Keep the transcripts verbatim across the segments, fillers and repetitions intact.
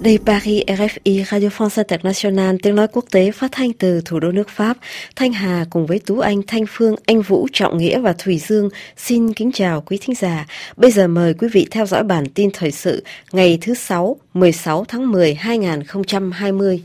Đây Paris, rờ ép i, Radio France International, tiếng nói quốc tế phát thanh từ thủ đô nước Pháp. Thanh Hà cùng với Tú Anh, Thanh Phương, Anh Vũ, Trọng Nghĩa và Thùy Dương xin kính chào quý thính giả. Bây giờ mời quý vị theo dõi bản tin thời sự ngày thứ Sáu, mười sáu tháng mười hai nghìn không trăm hai mươi.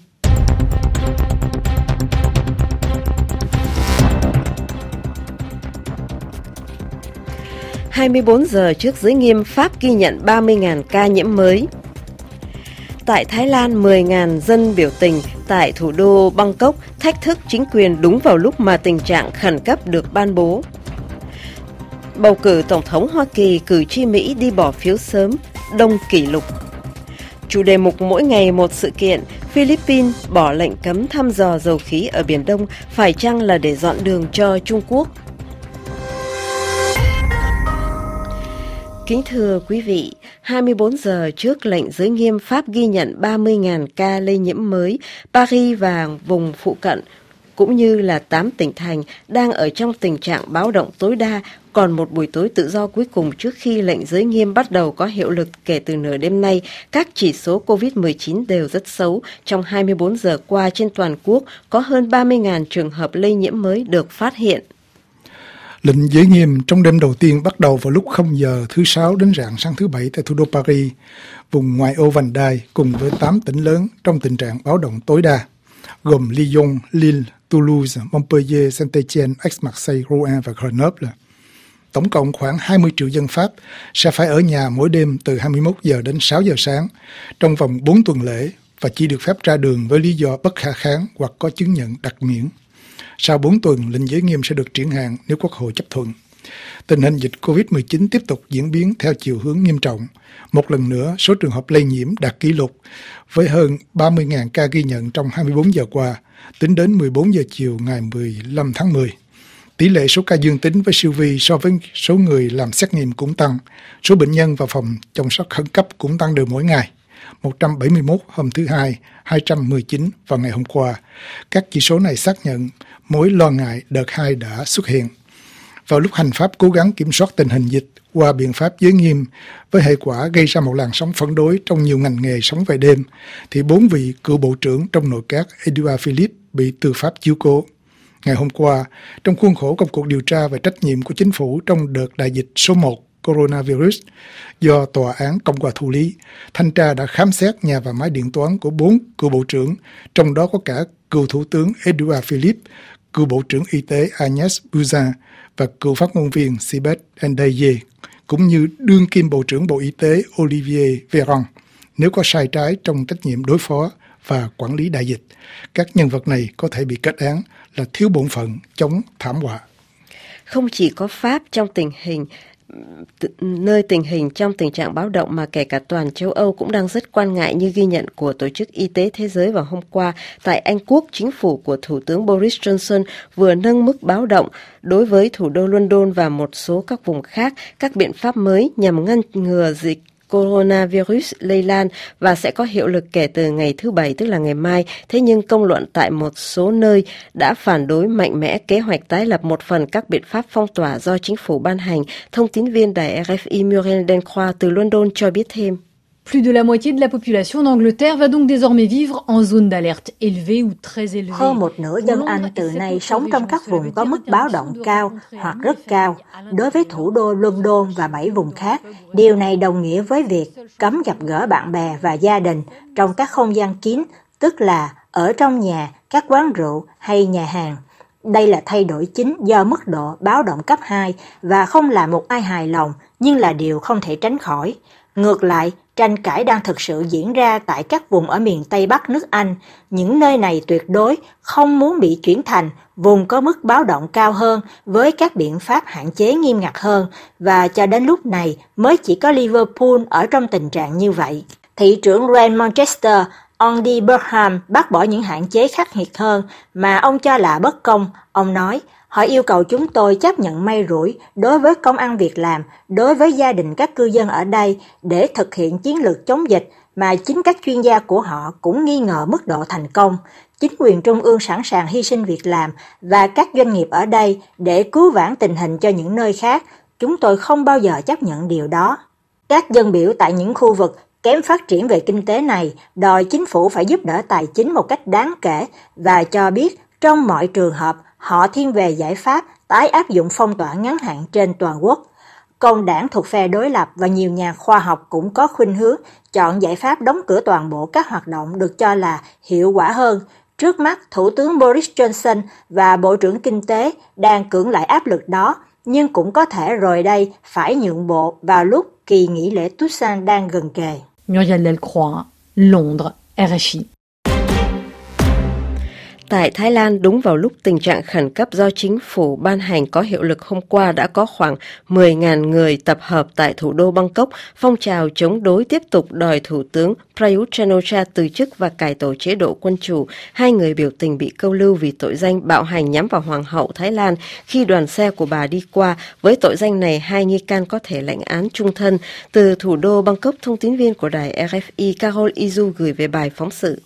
hai mươi bốn giờ trước giới nghiêm, Pháp ghi nhận ba mươi nghìn ca nhiễm mới. Tại Thái Lan, mười nghìn dân biểu tình tại thủ đô Bangkok thách thức chính quyền đúng vào lúc mà tình trạng khẩn cấp được ban bố. Bầu cử Tổng thống Hoa Kỳ, cử tri Mỹ đi bỏ phiếu sớm, đông kỷ lục. Chủ đề mục mỗi ngày một sự kiện, Philippines bỏ lệnh cấm thăm dò dầu khí ở Biển Đông, phải chăng là để dọn đường cho Trung Quốc? Kính thưa quý vị, hai mươi bốn giờ trước lệnh giới nghiêm, Pháp ghi nhận ba mươi nghìn ca lây nhiễm mới. Paris và vùng phụ cận cũng như là tám tỉnh thành đang ở trong tình trạng báo động tối đa, còn một buổi tối tự do cuối cùng trước khi lệnh giới nghiêm bắt đầu có hiệu lực kể từ nửa đêm nay. Các chỉ số covid mười chín đều rất xấu. Trong hai mươi bốn giờ qua trên toàn quốc có hơn ba mươi nghìn trường hợp lây nhiễm mới được phát hiện. Lệnh giới nghiêm trong đêm đầu tiên bắt đầu vào lúc không giờ thứ Sáu đến rạng sáng thứ Bảy tại thủ đô Paris, vùng ngoại ô Vành Đai cùng với tám tỉnh lớn trong tình trạng báo động tối đa, gồm Lyon, Lille, Toulouse, Montpellier, Saint-Étienne, Aix-Marseille, Rouen và Grenoble. Tổng cộng khoảng hai mươi triệu dân Pháp sẽ phải ở nhà mỗi đêm từ hai mươi mốt giờ đến sáu giờ sáng trong vòng bốn tuần lễ và chỉ được phép ra đường với lý do bất khả kháng hoặc có chứng nhận đặc miễn. Sau bốn tuần, lệnh giới nghiêm sẽ được triển hạn nếu Quốc hội chấp thuận. Tình hình dịch covid mười chín tiếp tục diễn biến theo chiều hướng nghiêm trọng. Một lần nữa, số trường hợp lây nhiễm đạt kỷ lục với hơn ba mươi nghìn ca ghi nhận trong hai mươi bốn giờ qua, tính đến mười bốn giờ chiều ngày mười lăm tháng mười. Tỷ lệ số ca dương tính với siêu vi so với số người làm xét nghiệm cũng tăng. Số bệnh nhân vào phòng chăm sóc khẩn cấp cũng tăng đều mỗi ngày. một trăm bảy mươi mốt hôm thứ Hai, hai trăm mười chín vào ngày hôm qua. Các chỉ số này xác nhận mối lo ngại đợt hai đã xuất hiện. Vào lúc hành pháp cố gắng kiểm soát tình hình dịch qua biện pháp giới nghiêm với hệ quả gây ra một làn sóng phản đối trong nhiều ngành nghề sống về đêm, thì bốn vị cựu bộ trưởng trong nội các Edouard Philippe bị tư pháp chiếu cố. Ngày hôm qua, trong khuôn khổ công cuộc điều tra về trách nhiệm của chính phủ trong đợt đại dịch số một coronavirus do tòa án Cộng hòa thụ lý, thanh tra đã khám xét nhà và máy điện toán của bốn cựu bộ trưởng, trong đó có cả cựu thủ tướng Edouard Philippe, cựu bộ trưởng y tế Agnès Buzyn và cựu phát ngôn viên Sibeth Ndiaye, cũng như đương kim bộ trưởng Bộ Y tế Olivier Véran, nếu có sai trái trong trách nhiệm đối phó và quản lý đại dịch. Các nhân vật này có thể bị kết án là thiếu bổn phận chống thảm họa. Không chỉ có Pháp trong tình hình nơi tình hình trong tình trạng báo động mà kể cả toàn châu Âu cũng đang rất quan ngại, như ghi nhận của Tổ chức Y tế Thế giới vào hôm qua. Tại Anh Quốc, chính phủ của Thủ tướng Boris Johnson vừa nâng mức báo động đối với thủ đô London và một số các vùng khác các biện pháp mới nhằm ngăn ngừa dịch coronavirus lây lan và sẽ có hiệu lực kể từ ngày thứ Bảy, tức là ngày mai. Thế nhưng công luận tại một số nơi đã phản đối mạnh mẽ kế hoạch tái lập một phần các biện pháp phong tỏa do chính phủ ban hành. Thông tín viên đài rờ ép i Muriel Delcroix từ London cho biết thêm. Plus de la moitié de la population d'Angleterre va donc désormais vivre en zone d'alerte élevée ou très élevée. Hơn một nửa dân Anh từ nay sống trong các vùng có mức báo động cao hoặc rất cao. Đối với thủ đô London và bảy vùng khác, điều này đồng nghĩa với việc cấm gặp gỡ bạn bè và gia đình trong các không gian kín, tức là ở trong nhà, các quán rượu hay nhà hàng. Đây là thay đổi chính do mức độ báo động cấp hai và không làm một ai hài lòng, nhưng là điều không thể tránh khỏi. Ngược lại, tranh cãi đang thực sự diễn ra tại các vùng ở miền Tây Bắc nước Anh. Những nơi này tuyệt đối không muốn bị chuyển thành vùng có mức báo động cao hơn với các biện pháp hạn chế nghiêm ngặt hơn, và cho đến lúc này mới chỉ có Liverpool ở trong tình trạng như vậy. Thị trưởng Rand Manchester, Andy Burnham, bác bỏ những hạn chế khắc nghiệt hơn mà ông cho là bất công. Ông nói, họ yêu cầu chúng tôi chấp nhận may rủi đối với công ăn việc làm, đối với gia đình các cư dân ở đây để thực hiện chiến lược chống dịch mà chính các chuyên gia của họ cũng nghi ngờ mức độ thành công. Chính quyền trung ương sẵn sàng hy sinh việc làm và các doanh nghiệp ở đây để cứu vãn tình hình cho những nơi khác. Chúng tôi không bao giờ chấp nhận điều đó. Các dân biểu tại những khu vực Kém phát triển về kinh tế này đòi chính phủ phải giúp đỡ tài chính một cách đáng kể và cho biết trong mọi trường hợp họ thiên về giải pháp tái áp dụng phong tỏa ngắn hạn trên toàn quốc. Công đảng thuộc phe đối lập và nhiều nhà khoa học cũng có khuynh hướng chọn giải pháp đóng cửa toàn bộ các hoạt động được cho là hiệu quả hơn. Trước mắt, Thủ tướng Boris Johnson và Bộ trưởng Kinh tế đang cưỡng lại áp lực đó, nhưng cũng có thể rồi đây phải nhượng bộ vào lúc kỳ nghỉ lễ Toussaint đang gần kề. Muriel Delcroix, Londres, R F I. Tại Thái Lan, đúng vào lúc tình trạng khẩn cấp do chính phủ ban hành có hiệu lực hôm qua đã có khoảng mười nghìn người tập hợp tại thủ đô Bangkok, phong trào chống đối tiếp tục đòi Thủ tướng Prayut Chan-o-cha từ chức và cải tổ chế độ quân chủ. Hai người biểu tình bị câu lưu vì tội danh bạo hành nhắm vào Hoàng hậu Thái Lan khi đoàn xe của bà đi qua. Với tội danh này, hai nghi can có thể lãnh án chung thân. Từ thủ đô Bangkok, thông tín viên của đài R F I Carol Izu gửi về bài phóng sự.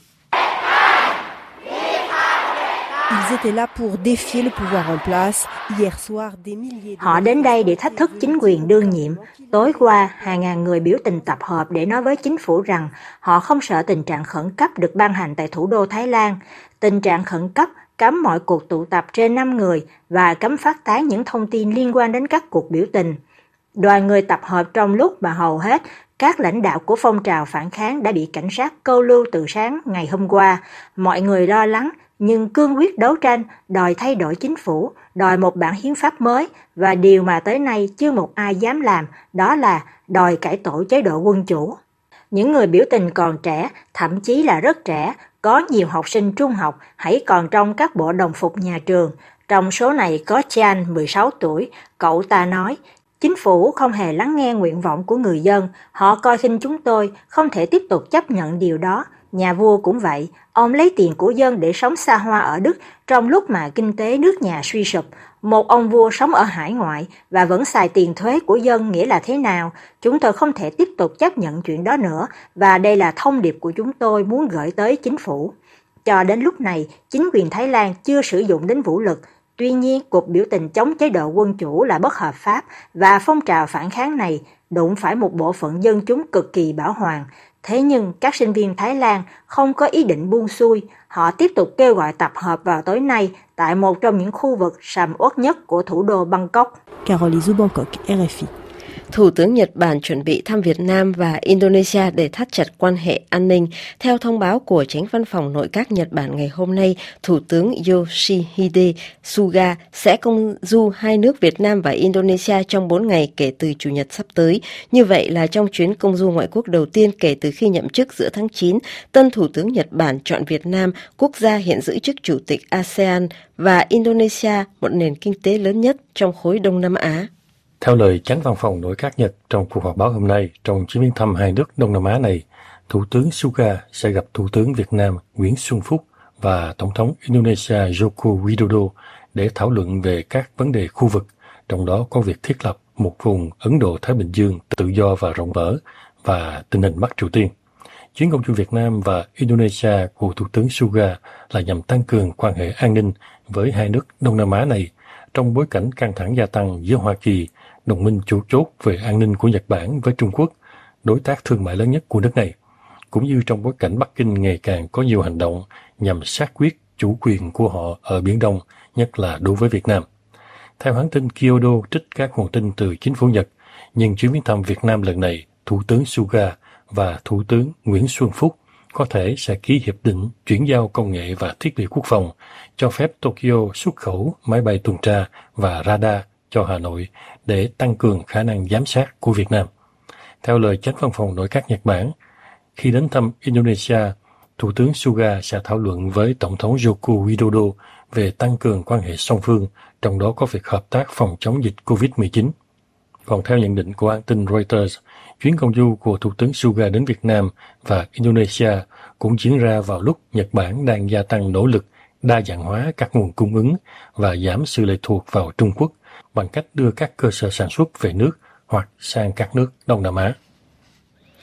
Họ đến đây để thách thức chính quyền đương nhiệm. Tối qua, hàng ngàn người biểu tình tập hợp để nói với chính phủ rằng họ không sợ tình trạng khẩn cấp được ban hành tại thủ đô Thái Lan. Tình trạng khẩn cấp cấm mọi cuộc tụ tập trên năm người và cấm phát tán những thông tin liên quan đến các cuộc biểu tình. Đoàn người tập hợp trong lúc mà hầu hết các lãnh đạo của phong trào phản kháng đã bị cảnh sát câu lưu từ sáng ngày hôm qua. Mọi người lo lắng nhưng cương quyết đấu tranh, đòi thay đổi chính phủ, đòi một bản hiến pháp mới và điều mà tới nay chưa một ai dám làm, đó là đòi cải tổ chế độ quân chủ. Những người biểu tình còn trẻ, thậm chí là rất trẻ, có nhiều học sinh trung học hãy còn trong các bộ đồng phục nhà trường. Trong số này có Chan, mười sáu tuổi, cậu ta nói, chính phủ không hề lắng nghe nguyện vọng của người dân, họ coi khinh chúng tôi, không thể tiếp tục chấp nhận điều đó. Nhà vua cũng vậy, ông lấy tiền của dân để sống xa hoa ở Đức trong lúc mà kinh tế nước nhà suy sụp. Một ông vua sống ở hải ngoại và vẫn xài tiền thuế của dân nghĩa là thế nào? Chúng tôi không thể tiếp tục chấp nhận chuyện đó nữa và đây là thông điệp của chúng tôi muốn gửi tới chính phủ. Cho đến lúc này, chính quyền Thái Lan chưa sử dụng đến vũ lực. Tuy nhiên, cuộc biểu tình chống chế độ quân chủ là bất hợp pháp và phong trào phản kháng này đụng phải một bộ phận dân chúng cực kỳ bão hòa. Thế nhưng các sinh viên Thái Lan không có ý định buông xuôi, họ tiếp tục kêu gọi tập hợp vào tối nay tại một trong những khu vực sầm uất nhất của thủ đô Bangkok. Carol Izu, Bangkok, R F I. Thủ tướng Nhật Bản chuẩn bị thăm Việt Nam và Indonesia để thắt chặt quan hệ an ninh. Theo thông báo của Chánh Văn phòng Nội các Nhật Bản ngày hôm nay, Thủ tướng Yoshihide Suga sẽ công du hai nước Việt Nam và Indonesia trong bốn ngày kể từ Chủ nhật sắp tới. Như vậy là trong chuyến công du ngoại quốc đầu tiên kể từ khi nhậm chức giữa tháng chín, tân Thủ tướng Nhật Bản chọn Việt Nam, quốc gia hiện giữ chức Chủ tịch a sê an, và Indonesia, một nền kinh tế lớn nhất trong khối Đông Nam Á. Theo lời Chánh Văn phòng Nội các Nhật trong cuộc họp báo hôm nay, trong chuyến viếng thăm hai nước Đông Nam Á này, Thủ tướng Suga sẽ gặp Thủ tướng Việt Nam Nguyễn Xuân Phúc và Tổng thống Indonesia Joko Widodo để thảo luận về các vấn đề khu vực, trong đó có việc thiết lập một vùng Ấn Độ-Thái Bình Dương tự do và rộng mở và tình hình Bắc Triều Tiên. Chuyến công du Việt Nam và Indonesia của Thủ tướng Suga là nhằm tăng cường quan hệ an ninh với hai nước Đông Nam Á này trong bối cảnh căng thẳng gia tăng giữa Hoa Kỳ, đồng minh chủ chốt về an ninh của Nhật Bản với Trung Quốc, đối tác thương mại lớn nhất của nước này, cũng như trong bối cảnh Bắc Kinh ngày càng có nhiều hành động nhằm xác quyết chủ quyền của họ ở Biển Đông, nhất là đối với Việt Nam. Theo hãng tin Kyodo trích các nguồn tin từ chính phủ Nhật, nhưng chuyến viếng thăm Việt Nam lần này, Thủ tướng Suga và Thủ tướng Nguyễn Xuân Phúc có thể sẽ ký hiệp định chuyển giao công nghệ và thiết bị quốc phòng, cho phép Tokyo xuất khẩu máy bay tuần tra và radar cho Hà Nội để tăng cường khả năng giám sát của Việt Nam. Theo lời Chánh Văn phòng Nội các Nhật Bản, khi đến thăm Indonesia, Thủ tướng Suga sẽ thảo luận với Tổng thống Joko Widodo về tăng cường quan hệ song phương, trong đó có việc hợp tác phòng chống dịch covid mười chín. Còn theo nhận định của hãng tin Reuters, chuyến công du của Thủ tướng Suga đến Việt Nam và Indonesia cũng diễn ra vào lúc Nhật Bản đang gia tăng nỗ lực đa dạng hóa các nguồn cung ứng và giảm sự lệ thuộc vào Trung Quốc bằng cách đưa các cơ sở sản xuất về nước hoặc sang các nước Đông Nam Á.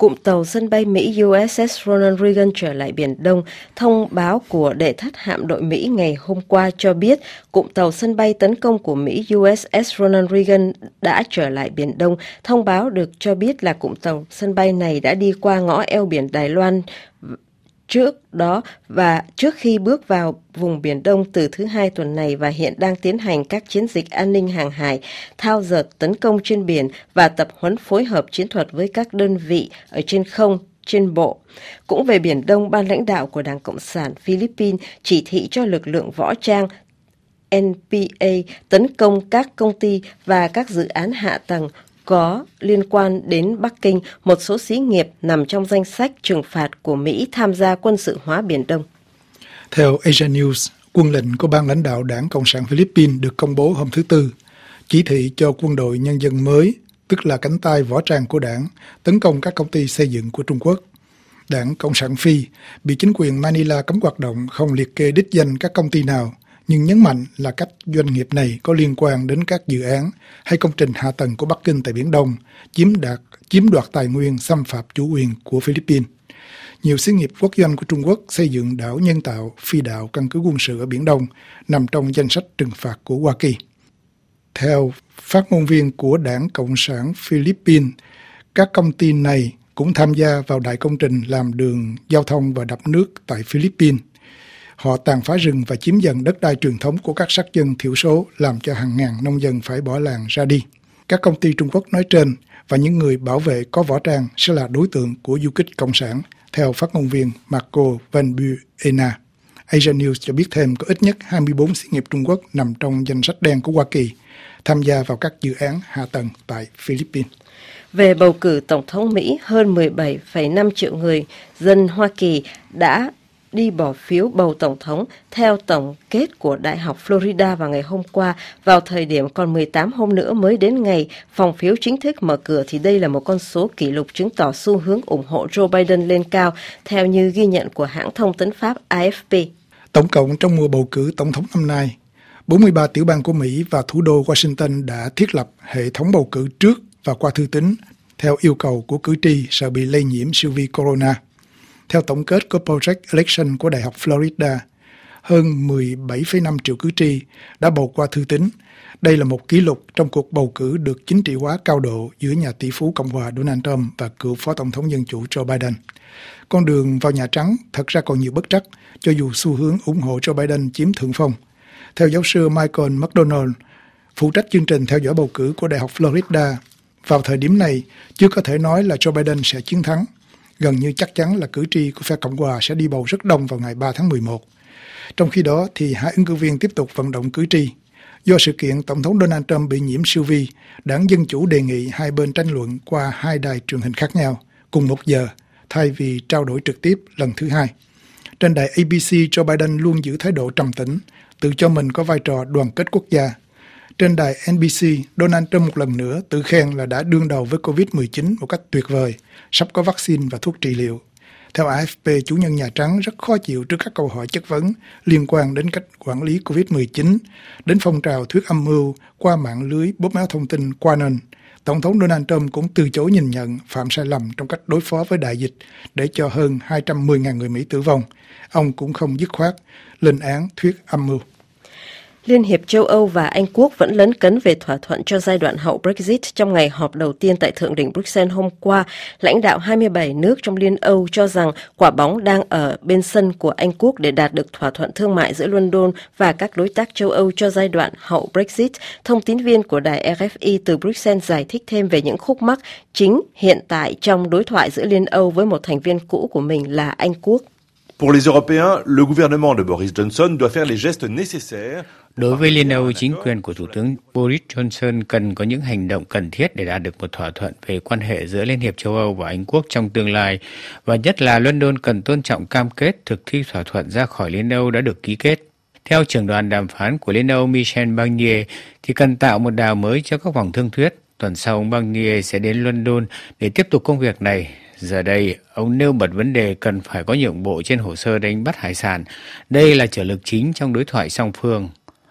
cụm tàu sân bay Mỹ u ét ét Ronald Reagan trở lại Biển Đông. Thông báo của đệ thất hạm đội Mỹ ngày hôm qua cho biết cụm tàu sân bay tấn công của Mỹ u ét ét Ronald Reagan đã trở lại Biển Đông. Thông báo được cho biết là cụm tàu sân bay này đã đi qua ngõ eo biển Đài Loan trước đó và trước khi bước vào vùng Biển Đông từ thứ hai tuần này và hiện đang tiến hành các chiến dịch an ninh hàng hải, thao dượt tấn công trên biển và tập huấn phối hợp chiến thuật với các đơn vị ở trên không, trên bộ. Cũng về Biển Đông, ban lãnh đạo của Đảng Cộng sản Philippines chỉ thị cho lực lượng võ trang en pê a tấn công các công ty và các dự án hạ tầng có liên quan đến Bắc Kinh, một số xí nghiệp nằm trong danh sách trừng phạt của Mỹ tham gia quân sự hóa Biển Đông. Theo Asia News, quân lệnh của ban lãnh đạo Đảng Cộng sản Philippines được công bố hôm thứ Tư, chỉ thị cho quân đội nhân dân mới, tức là cánh tay võ trang của đảng, tấn công các công ty xây dựng của Trung Quốc. Đảng Cộng sản Phi bị chính quyền Manila cấm hoạt động, không liệt kê đích danh các công ty nào, nhưng nhấn mạnh là các doanh nghiệp này có liên quan đến các dự án hay công trình hạ tầng của Bắc Kinh tại Biển Đông, chiếm đoạt, chiếm đoạt tài nguyên, xâm phạm chủ quyền của Philippines. Nhiều xí nghiệp quốc doanh của Trung Quốc xây dựng đảo nhân tạo, phi đạo, căn cứ quân sự ở Biển Đông, nằm trong danh sách trừng phạt của Hoa Kỳ. Theo phát ngôn viên của Đảng Cộng sản Philippines, các công ty này cũng tham gia vào đại công trình làm đường, giao thông và đập nước tại Philippines. Họ tàn phá rừng và chiếm dần đất đai truyền thống của các sắc dân thiểu số, làm cho hàng ngàn nông dân phải bỏ làng ra đi. Các công ty Trung Quốc nói trên và những người bảo vệ có võ trang sẽ là đối tượng của du kích cộng sản, theo phát ngôn viên Marco Van Buena. Asia News cho biết thêm có ít nhất hai mươi bốn xí nghiệp Trung Quốc nằm trong danh sách đen của Hoa Kỳ, tham gia vào các dự án hạ tầng tại Philippines. Về bầu cử Tổng thống Mỹ, hơn mười bảy phẩy năm triệu người dân Hoa Kỳ đã đi bỏ phiếu bầu Tổng thống theo tổng kết của Đại học Florida vào ngày hôm qua. Vào thời điểm còn mười tám hôm nữa mới đến ngày phòng phiếu chính thức mở cửa thì đây là một con số kỷ lục chứng tỏ xu hướng ủng hộ Joe Biden lên cao, theo như ghi nhận của hãng thông tấn Pháp a ép pê. Tổng cộng trong mùa bầu cử Tổng thống năm nay, bốn mươi ba tiểu bang của Mỹ và thủ đô Washington đã thiết lập hệ thống bầu cử trước và qua thư tín theo yêu cầu của cử tri sợ bị lây nhiễm siêu vi corona. Theo tổng kết của Project Election của Đại học Florida, hơn mười bảy phẩy năm triệu cử tri đã bầu qua thư tín. Đây là một kỷ lục trong cuộc bầu cử được chính trị hóa cao độ giữa nhà tỷ phú Cộng hòa Donald Trump và cựu Phó Tổng thống Dân chủ Joe Biden. Con đường vào Nhà Trắng thật ra còn nhiều bất trắc, cho dù xu hướng ủng hộ Joe Biden chiếm thượng phong. Theo giáo sư Michael McDonald, phụ trách chương trình theo dõi bầu cử của Đại học Florida, vào thời điểm này chưa có thể nói là Joe Biden sẽ chiến thắng. Gần như chắc chắn là cử tri của phe Cộng hòa sẽ đi bầu rất đông vào ngày ba tháng mười một. Trong khi đó thì hai ứng cử viên tiếp tục vận động cử tri. Do sự kiện Tổng thống Donald Trump bị nhiễm siêu vi, Đảng Dân Chủ đề nghị hai bên tranh luận qua hai đài truyền hình khác nhau cùng một giờ, thay vì trao đổi trực tiếp lần thứ hai. Trên đài a bê xê, Joe Biden luôn giữ thái độ trầm tĩnh, tự cho mình có vai trò đoàn kết quốc gia. Trên đài en bê xê, Donald Trump một lần nữa tự khen là đã đương đầu với covid mười chín một cách tuyệt vời, sắp có vaccine và thuốc trị liệu. Theo a ép pê, chủ nhân Nhà Trắng rất khó chịu trước các câu hỏi chất vấn liên quan đến cách quản lý covid mười chín, đến phong trào thuyết âm mưu qua mạng lưới bóp méo thông tin QAnon. Tổng thống Donald Trump cũng từ chối nhìn nhận phạm sai lầm trong cách đối phó với đại dịch để cho hơn hai trăm mười nghìn người Mỹ tử vong. Ông cũng không dứt khoát lên án thuyết âm mưu. Liên hiệp châu Âu và Anh Quốc vẫn lấn cấn về thỏa thuận cho giai đoạn hậu Brexit. Trong ngày họp đầu tiên tại Thượng đỉnh Bruxelles hôm qua, lãnh đạo hai mươi bảy nước trong Liên Âu cho rằng quả bóng đang ở bên sân của Anh Quốc để đạt được thỏa thuận thương mại giữa London và các đối tác châu Âu cho giai đoạn hậu Brexit. Thông tín viên của đài rờ ép i từ Bruxelles giải thích thêm về những khúc mắc chính hiện tại trong đối thoại giữa Liên Âu với một thành viên cũ của mình là Anh Quốc. Pour les Européens, le gouvernement de Boris Johnson doit faire les gestes nécessaires. Đối với Liên Âu, chính quyền của Thủ tướng Boris Johnson cần có những hành động cần thiết để đạt được một thỏa thuận về quan hệ giữa Liên hiệp châu Âu và Anh Quốc trong tương lai, và nhất là London cần tôn trọng cam kết thực thi thỏa thuận ra khỏi Liên Âu đã được ký kết. Theo trưởng đoàn đàm phán của Liên Âu Michel Barnier, thì cần tạo một đà mới cho các vòng thương thuyết. Tuần sau, ông Barnier sẽ đến London để tiếp tục công việc này. Giờ đây, ông nêu bật vấn đề cần phải có nhượng bộ trên hồ sơ đánh bắt hải sản. Đây là trở lực chính trong đối thoại song phương.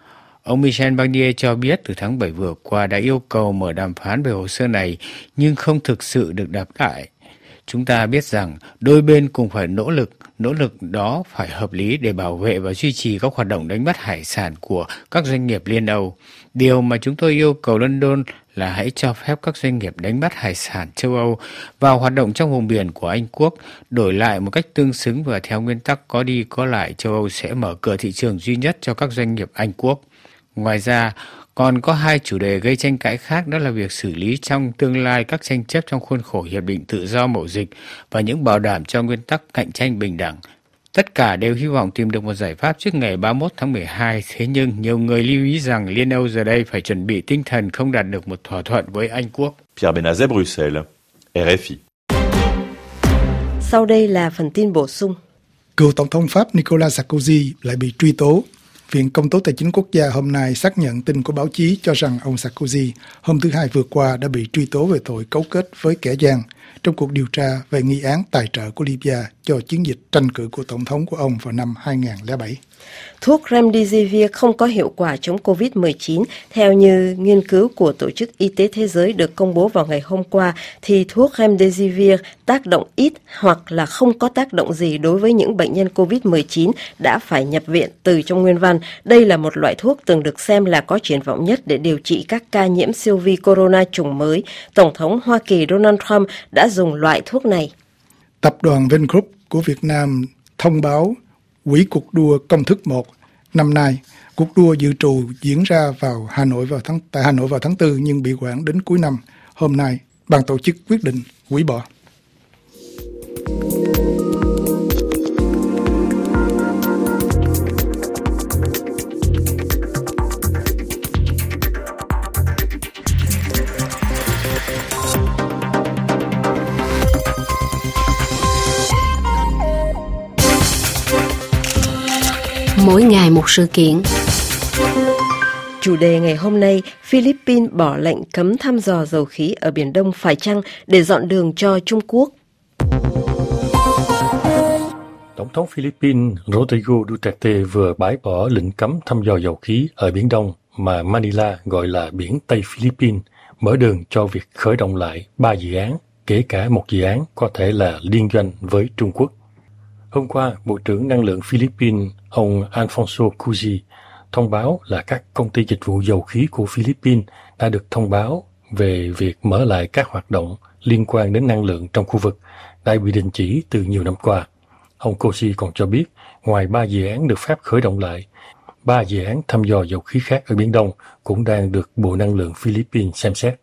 Ông Michel Barnier cho biết từ tháng bảy vừa qua đã yêu cầu mở đàm phán về hồ sơ này, nhưng không thực sự được đáp lại. Chúng ta biết rằng đôi bên cùng phải nỗ lực, nỗ lực đó phải hợp lý để bảo vệ và duy trì các hoạt động đánh bắt hải sản của các doanh nghiệp Liên Âu. Điều mà chúng tôi yêu cầu London là hãy cho phép các doanh nghiệp đánh bắt hải sản châu Âu vào hoạt động trong vùng biển của Anh Quốc, đổi lại một cách tương xứng và theo nguyên tắc có đi có lại. Châu Âu sẽ mở cửa thị trường duy nhất cho các doanh nghiệp Anh Quốc. Ngoài ra, còn có hai chủ đề gây tranh cãi khác, đó là việc xử lý trong tương lai các tranh chấp trong khuôn khổ Hiệp định Tự do Mậu Dịch và những bảo đảm cho nguyên tắc cạnh tranh bình đẳng. Tất cả đều hy vọng tìm được một giải pháp trước ngày ba mươi mốt tháng mười hai, thế nhưng nhiều người lưu ý rằng Liên Âu giờ đây phải chuẩn bị tinh thần không đạt được một thỏa thuận với Anh Quốc. Pierre Benazet, Bruxelles, rờ ép i. Sau đây là phần tin bổ sung. Cựu Tổng thống Pháp Nicolas Sarkozy lại bị truy tố. Viện Công tố Tài chính Quốc gia hôm nay xác nhận tin của báo chí cho rằng ông Sarkozy hôm thứ Hai vừa qua đã bị truy tố về tội cấu kết với kẻ gian trong cuộc điều tra về nghi án tài trợ của Libya cho chiến dịch tranh cử của Tổng thống của ông vào năm hai không không bảy. Thuốc Remdesivir không có hiệu quả chống covid mười chín. Theo như nghiên cứu của Tổ chức Y tế Thế giới được công bố vào ngày hôm qua, thì thuốc Remdesivir tác động ít hoặc là không có tác động gì đối với những bệnh nhân covid mười chín đã phải nhập viện từ trong nguyên văn. Đây là một loại thuốc từng được xem là có triển vọng nhất để điều trị các ca nhiễm siêu vi corona chủng mới. Tổng thống Hoa Kỳ Donald Trump đã dùng loại thuốc này. Tập đoàn Vingroup của Việt Nam thông báo hủy cuộc đua công thức một năm nay. Cuộc đua dự trù diễn ra vào Hà Nội vào tháng tại Hà Nội vào tháng tư nhưng bị hoãn đến cuối năm. Hôm nay, ban tổ chức quyết định hủy bỏ. Mỗi ngày một sự kiện. Chủ đề ngày hôm nay, Philippines bỏ lệnh cấm thăm dò dầu khí ở Biển Đông phải chăng để dọn đường cho Trung Quốc? Tổng thống Philippines Rodrigo Duterte vừa bãi bỏ lệnh cấm thăm dò dầu khí ở Biển Đông mà Manila gọi là Biển Tây Philippines, mở đường cho việc khởi động lại ba dự án, kể cả một dự án có thể là liên doanh với Trung Quốc. Hôm qua, Bộ trưởng Năng lượng Philippines, ông Alfonso Cusi, thông báo là các công ty dịch vụ dầu khí của Philippines đã được thông báo về việc mở lại các hoạt động liên quan đến năng lượng trong khu vực đã bị đình chỉ từ nhiều năm qua. Ông Cusi còn cho biết, ngoài ba dự án được phép khởi động lại, ba dự án thăm dò dầu khí khác ở Biển Đông cũng đang được Bộ Năng lượng Philippines xem xét.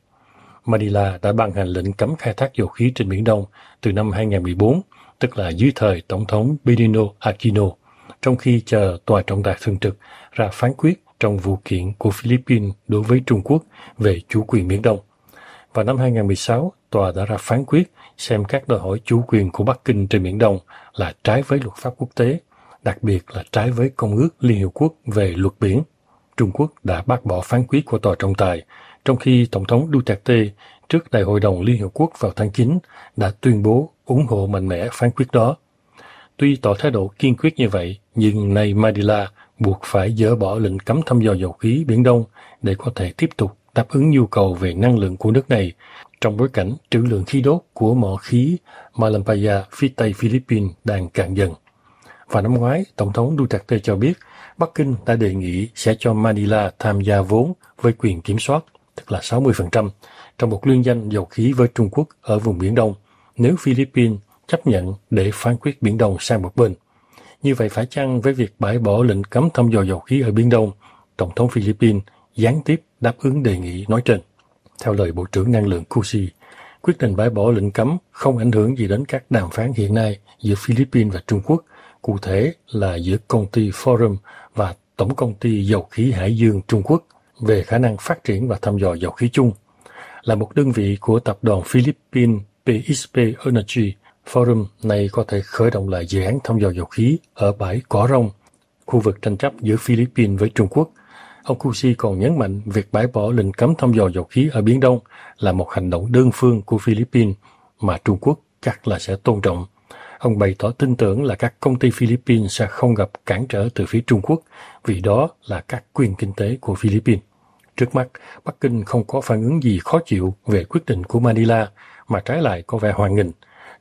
Manila đã ban hành lệnh cấm khai thác dầu khí trên Biển Đông từ năm hai không một bốn, tức là dưới thời Tổng thống Benigno Aquino, trong khi chờ Tòa trọng tài thường trực ra phán quyết trong vụ kiện của Philippines đối với Trung Quốc về chủ quyền Biển Đông. Vào năm hai không một sáu, Tòa đã ra phán quyết xem các đòi hỏi chủ quyền của Bắc Kinh trên Biển Đông là trái với luật pháp quốc tế, đặc biệt là trái với Công ước Liên Hiệp Quốc về luật biển. Trung Quốc đã bác bỏ phán quyết của Tòa trọng tài, trong khi Tổng thống Duterte trước Đại hội đồng Liên Hiệp Quốc vào tháng chín đã tuyên bố ủng hộ mạnh mẽ phán quyết đó. Tuy tỏ thái độ kiên quyết như vậy, nhưng nay Manila buộc phải dỡ bỏ lệnh cấm thăm dò dầu khí Biển Đông để có thể tiếp tục đáp ứng nhu cầu về năng lượng của nước này, trong bối cảnh trữ lượng khí đốt của mỏ khí Malampaya phía Tây Philippines đang cạn dần. Vào năm ngoái, Tổng thống Duterte cho biết Bắc Kinh đã đề nghị sẽ cho Manila tham gia vốn với quyền kiểm soát, tức là sáu mươi phần trăm, trong một liên danh dầu khí với Trung Quốc ở vùng Biển Đông, nếu Philippines chấp nhận để phán quyết Biển Đông sang một bên. Như vậy phải chăng với việc bãi bỏ lệnh cấm thăm dò dầu khí ở Biển Đông, Tổng thống Philippines gián tiếp đáp ứng đề nghị nói trên? Theo lời Bộ trưởng Năng lượng Cusi, quyết định bãi bỏ lệnh cấm không ảnh hưởng gì đến các đàm phán hiện nay giữa Philippines và Trung Quốc, cụ thể là giữa công ty Forum và Tổng công ty Dầu khí Hải dương Trung Quốc về khả năng phát triển và thăm dò dầu khí chung. Là một đơn vị của tập đoàn Philippines pê ét pê Energy, Forum này có thể khởi động lại dự án thăm dò dầu khí ở bãi Cỏ Rông, khu vực tranh chấp giữa Philippines với Trung Quốc. Ông Cusi còn nhấn mạnh việc bãi bỏ lệnh cấm thăm dò dầu khí ở Biển Đông là một hành động đơn phương của Philippines mà Trung Quốc chắc là sẽ tôn trọng. Ông bày tỏ tin tưởng là các công ty Philippines sẽ không gặp cản trở từ phía Trung Quốc vì đó là các quyền kinh tế của Philippines. Trước mắt, Bắc Kinh không có phản ứng gì khó chịu về quyết định của Manila mà trái lại có vẻ hoan nghênh.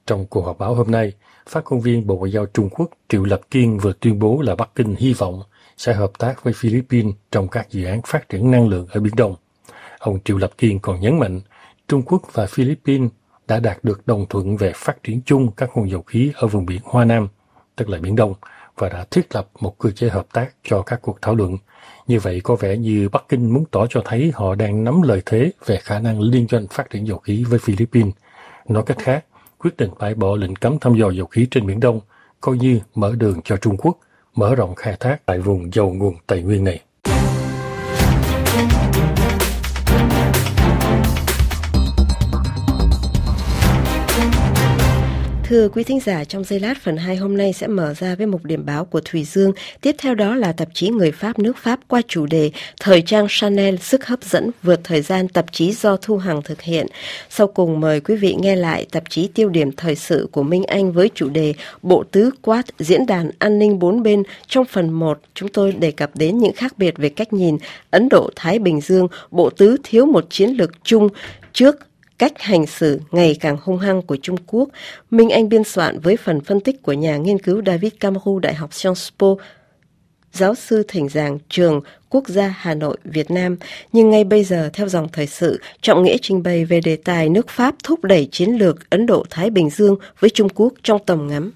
Trong cuộc họp báo hôm nay, phát ngôn viên Bộ Ngoại giao Trung Quốc Triệu Lập Kiên vừa tuyên bố là Bắc Kinh hy vọng sẽ hợp tác với Philippines trong các dự án phát triển năng lượng ở Biển Đông. Ông Triệu Lập Kiên còn nhấn mạnh Trung Quốc và Philippines đã đạt được đồng thuận về phát triển chung các nguồn dầu khí ở vùng biển Hoa Nam, tức là Biển Đông, và đã thiết lập một cơ chế hợp tác cho các cuộc thảo luận. Như vậy có vẻ như Bắc Kinh muốn tỏ cho thấy họ đang nắm lợi thế về khả năng liên doanh phát triển dầu khí với Philippines. Nói cách khác, quyết định bãi bỏ lệnh cấm thăm dò dầu khí trên Biển Đông coi như mở đường cho Trung Quốc mở rộng khai thác tại vùng giàu nguồn tài nguyên này. Thưa quý thính giả, trong giây lát phần hai hôm nay sẽ mở ra với một điểm báo của Thùy Dương. Tiếp theo đó là tạp chí Người Pháp nước Pháp qua chủ đề Thời trang Chanel sức hấp dẫn vượt thời gian, tạp chí do Thu Hằng thực hiện. Sau cùng mời quý vị nghe lại tạp chí Tiêu điểm thời sự của Minh Anh với chủ đề Bộ tứ Quad diễn đàn an ninh bốn bên. Trong phần một, chúng tôi đề cập đến những khác biệt về cách nhìn Ấn Độ-Thái Bình Dương, Bộ tứ thiếu một chiến lược chung trước cách hành xử ngày càng hung hăng của Trung Quốc. Minh Anh biên soạn với phần phân tích của nhà nghiên cứu David Camroux, Đại học Sciences Po, giáo sư thỉnh giảng trường Quốc gia Hà Nội, Việt Nam. Nhưng ngay bây giờ, theo dòng thời sự, Trọng Nghĩa trình bày về đề tài nước Pháp thúc đẩy chiến lược Ấn Độ-Thái Bình Dương với Trung Quốc trong tầm ngắm.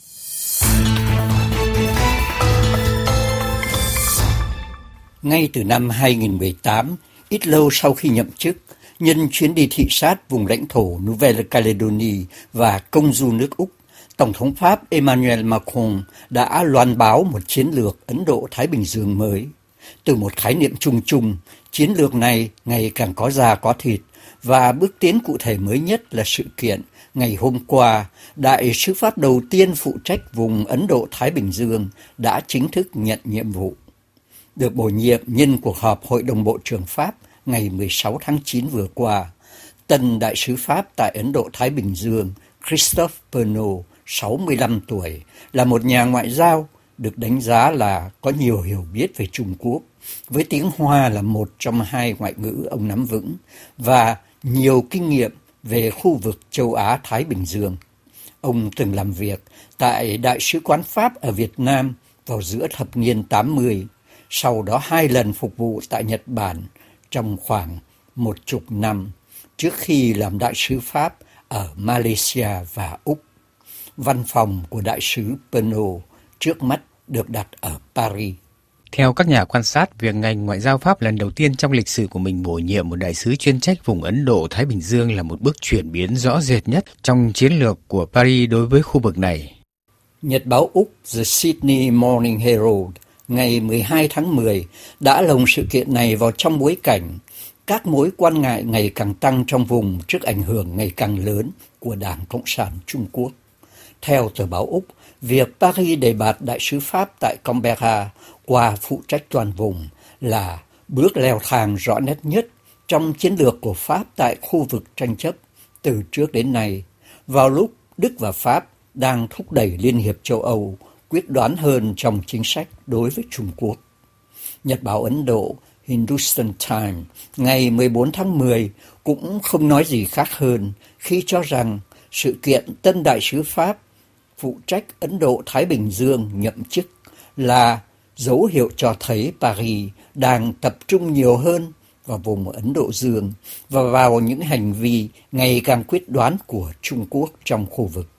Ngay từ năm hai nghìn không trăm mười tám, ít lâu sau khi nhậm chức, nhân chuyến đi thị sát vùng lãnh thổ Nouvelle-Calédonie và công du nước Úc, Tổng thống Pháp Emmanuel Macron đã loan báo một chiến lược Ấn Độ-Thái Bình Dương mới. Từ một khái niệm chung chung, chiến lược này ngày càng có da có thịt, và bước tiến cụ thể mới nhất là sự kiện ngày hôm qua, đại sứ Pháp đầu tiên phụ trách vùng Ấn Độ-Thái Bình Dương đã chính thức nhận nhiệm vụ. Được bổ nhiệm nhân cuộc họp Hội đồng Bộ trưởng Pháp ngày mười sáu tháng chín vừa qua, tân đại sứ Pháp tại Ấn Độ-Thái Bình Dương Christophe Pernot, sáu mươi lăm tuổi, là một nhà ngoại giao được đánh giá là có nhiều hiểu biết về Trung Quốc, với tiếng Hoa là một trong hai ngoại ngữ ông nắm vững, và nhiều kinh nghiệm về khu vực châu Á-Thái Bình Dương. Ông từng làm việc tại Đại sứ quán Pháp ở Việt Nam vào giữa thập niên tám mươi, sau đó hai lần phục vụ tại Nhật Bản trong khoảng một chục năm, trước khi làm đại sứ Pháp ở Malaysia và Úc. Văn phòng của đại sứ Pernot trước mắt được đặt ở Paris. Theo các nhà quan sát, việc ngành ngoại giao Pháp lần đầu tiên trong lịch sử của mình bổ nhiệm một đại sứ chuyên trách vùng Ấn Độ-Thái Bình Dương là một bước chuyển biến rõ rệt nhất trong chiến lược của Paris đối với khu vực này. Nhật báo Úc The Sydney Morning Herald ngày mười hai tháng mười đã lồng sự kiện này vào trong bối cảnh các mối quan ngại ngày càng tăng trong vùng trước ảnh hưởng ngày càng lớn của Đảng Cộng sản Trung Quốc. Theo tờ báo Úc, việc Paris đề bạt đại sứ Pháp tại Canberra qua phụ trách toàn vùng là bước leo thang rõ nét nhất trong chiến lược của Pháp tại khu vực tranh chấp từ trước đến nay, vào lúc Đức và Pháp đang thúc đẩy Liên hiệp châu Âu quyết đoán hơn trong chính sách đối với Trung Quốc. Nhật báo Ấn Độ Hindustan Times ngày mười bốn tháng mười cũng không nói gì khác hơn khi cho rằng sự kiện tân đại sứ Pháp phụ trách Ấn Độ-Thái Bình Dương nhậm chức là dấu hiệu cho thấy Paris đang tập trung nhiều hơn vào vùng Ấn Độ Dương và vào những hành vi ngày càng quyết đoán của Trung Quốc trong khu vực.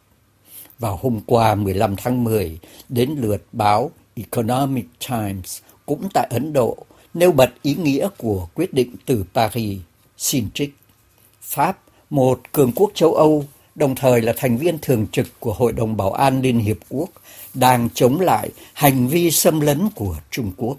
Vào hôm qua mười lăm tháng mười, đến lượt báo Economic Times cũng tại Ấn Độ nêu bật ý nghĩa của quyết định từ Paris. Xin trích: Pháp, một cường quốc châu Âu, đồng thời là thành viên thường trực của Hội đồng Bảo an Liên Hiệp Quốc, đang chống lại hành vi xâm lấn của Trung Quốc.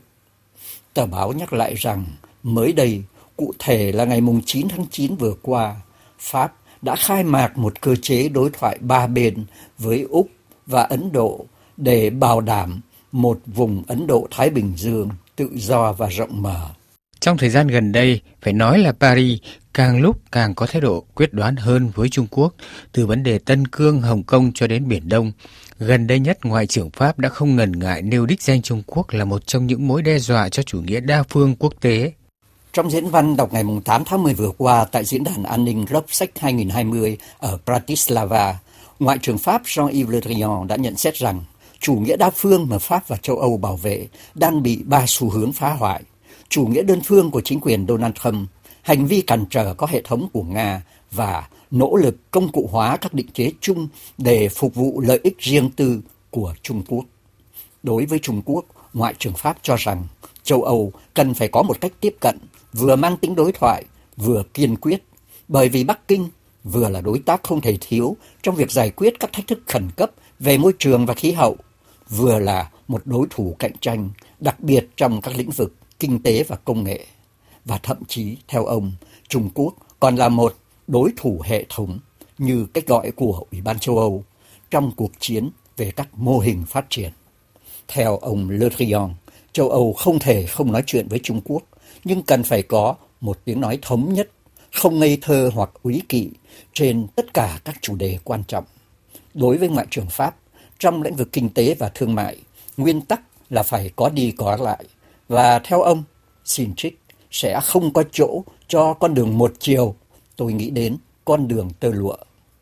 Tờ báo nhắc lại rằng mới đây, cụ thể là ngày chín tháng chín vừa qua, Pháp đã khai mạc một cơ chế đối thoại ba bên với Úc và Ấn Độ để bảo đảm một vùng Ấn Độ-Thái Bình Dương tự do và rộng mở. Trong thời gian gần đây, phải nói là Paris càng lúc càng có thái độ quyết đoán hơn với Trung Quốc, từ vấn đề Tân Cương, Hồng Kông cho đến Biển Đông. Gần đây nhất, Ngoại trưởng Pháp đã không ngần ngại nêu đích danh Trung Quốc là một trong những mối đe dọa cho chủ nghĩa đa phương quốc tế. Trong diễn văn đọc ngày tám tháng mười vừa qua tại Diễn đàn An ninh Globsec hai không hai không ở Bratislava, Ngoại trưởng Pháp Jean-Yves Le Drian đã nhận xét rằng chủ nghĩa đa phương mà Pháp và châu Âu bảo vệ đang bị ba xu hướng phá hoại. Chủ nghĩa đơn phương của chính quyền Donald Trump, hành vi cản trở có hệ thống của Nga và nỗ lực công cụ hóa các định chế chung để phục vụ lợi ích riêng tư của Trung Quốc. Đối với Trung Quốc, Ngoại trưởng Pháp cho rằng châu Âu cần phải có một cách tiếp cận vừa mang tính đối thoại, vừa kiên quyết, bởi vì Bắc Kinh vừa là đối tác không thể thiếu trong việc giải quyết các thách thức khẩn cấp về môi trường và khí hậu, vừa là một đối thủ cạnh tranh, đặc biệt trong các lĩnh vực kinh tế và công nghệ. Và thậm chí, theo ông, Trung Quốc còn là một đối thủ hệ thống, như cách gọi của Ủy ban châu Âu, trong cuộc chiến về các mô hình phát triển. Theo ông Le Drian, châu Âu không thể không nói chuyện với Trung Quốc, nhưng cần phải có một tiếng nói thống nhất, không ngây thơ hoặc úy kỵ trên tất cả các chủ đề quan trọng. Đối với Ngoại trưởng Pháp, trong lĩnh vực kinh tế và thương mại, nguyên tắc là phải có đi có lại. Và theo ông, xin trích, sẽ không có chỗ cho con đường một chiều, tôi nghĩ đến con đường tơ lụa.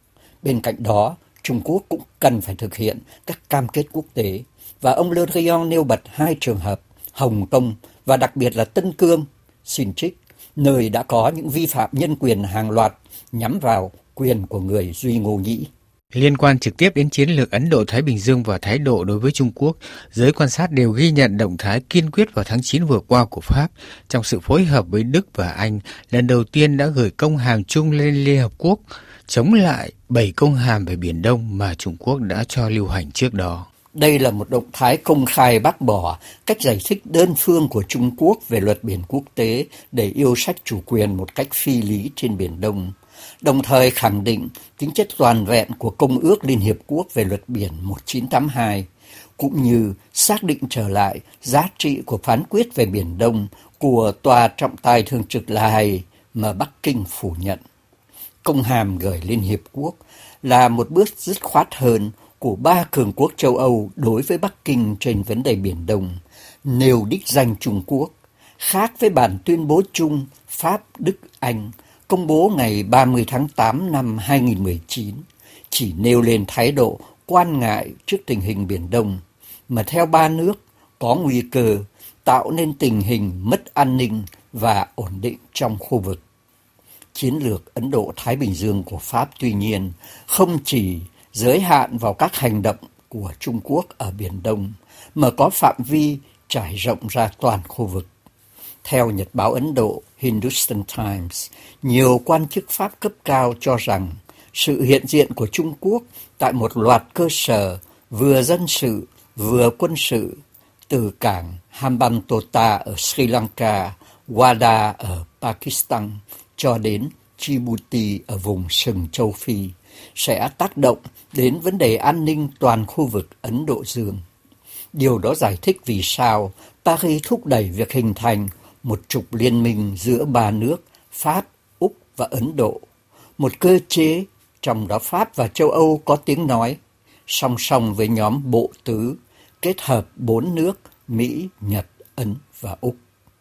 Bên cạnh đó, Trung Quốc cũng cần phải thực hiện các cam kết quốc tế, và ông Le Drian nêu bật hai trường hợp, Hồng Kông và đặc biệt là Tân Cương, xin trích, nơi đã có những vi phạm nhân quyền hàng loạt nhắm vào quyền của người Duy Ngô Nhĩ. Liên quan trực tiếp đến chiến lược Ấn Độ-Thái Bình Dương và thái độ đối với Trung Quốc, giới quan sát đều ghi nhận động thái kiên quyết vào tháng chín vừa qua của Pháp trong sự phối hợp với Đức và Anh, lần đầu tiên đã gửi công hàm chung lên Liên Hợp Quốc, chống lại bảy công hàm về Biển Đông mà Trung Quốc đã cho lưu hành trước đó. Đây là một động thái công khai bác bỏ cách giải thích đơn phương của Trung Quốc về luật biển quốc tế để yêu sách chủ quyền một cách phi lý trên Biển Đông, đồng thời khẳng định tính chất toàn vẹn của Công ước Liên Hiệp Quốc về luật biển một nghìn chín trăm tám mươi hai, cũng như xác định trở lại giá trị của phán quyết về Biển Đông của Tòa trọng tài thường trực La Hay mà Bắc Kinh phủ nhận. Công hàm gửi Liên Hiệp Quốc là một bước dứt khoát hơn của ba cường quốc châu Âu đối với Bắc Kinh trên vấn đề Biển Đông, nêu đích danh Trung Quốc, khác với bản tuyên bố chung Pháp, Đức, Anh công bố ngày ba mươi tháng tám năm hai nghìn không trăm mười chín, chỉ nêu lên thái độ quan ngại trước tình hình Biển Đông, mà theo ba nước có nguy cơ tạo nên tình hình mất an ninh và ổn định trong khu vực. Chiến lược Ấn Độ-Thái Bình Dương của Pháp tuy nhiên không chỉ giới hạn vào các hành động của Trung Quốc ở Biển Đông, mà có phạm vi trải rộng ra toàn khu vực. Theo Nhật báo Ấn Độ Hindustan Times, nhiều quan chức Pháp cấp cao cho rằng sự hiện diện của Trung Quốc tại một loạt cơ sở vừa dân sự vừa quân sự, từ cảng Hambantota ở Sri Lanka, Wada ở Pakistan cho đến Djibouti ở vùng sừng châu Phi, sẽ tác động đến vấn đề an ninh toàn khu vực Ấn Độ Dương. Điều đó giải thích vì sao Paris thúc đẩy việc hình thành một trục liên minh giữa ba nước Pháp, Úc và Ấn Độ, một cơ chế trong đó Pháp và châu Âu có tiếng nói, song song với nhóm bộ tứ kết hợp bốn nước Mỹ, Nhật, Ấn và Úc.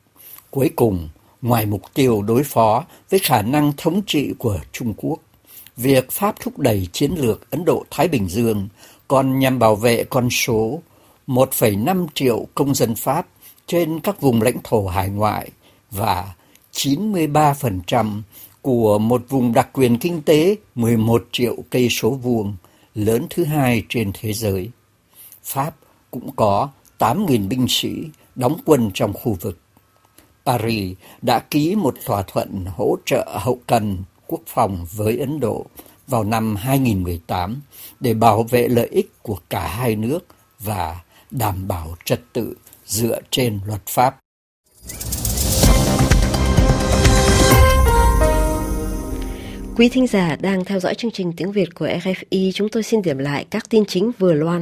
Cuối cùng, ngoài mục tiêu đối phó với khả năng thống trị của Trung Quốc, việc Pháp thúc đẩy chiến lược Ấn Độ-Thái Bình Dương còn nhằm bảo vệ con số một phẩy năm triệu công dân Pháp trên các vùng lãnh thổ hải ngoại và chín mươi ba phần trăm của một vùng đặc quyền kinh tế mười một triệu cây số vuông, lớn thứ hai trên thế giới. Pháp cũng có tám nghìn binh sĩ đóng quân trong khu vực. Paris đã ký một thỏa thuận hỗ trợ hậu cần quốc phòng với Ấn Độ vào năm hai nghìn không trăm mười tám để bảo vệ lợi ích của cả hai nước và đảm bảo trật tự dựa trên luật pháp. Quý thính giả đang theo dõi chương trình tiếng Việt của rờ ép i, chúng tôi xin điểm lại các tin chính vừa loan.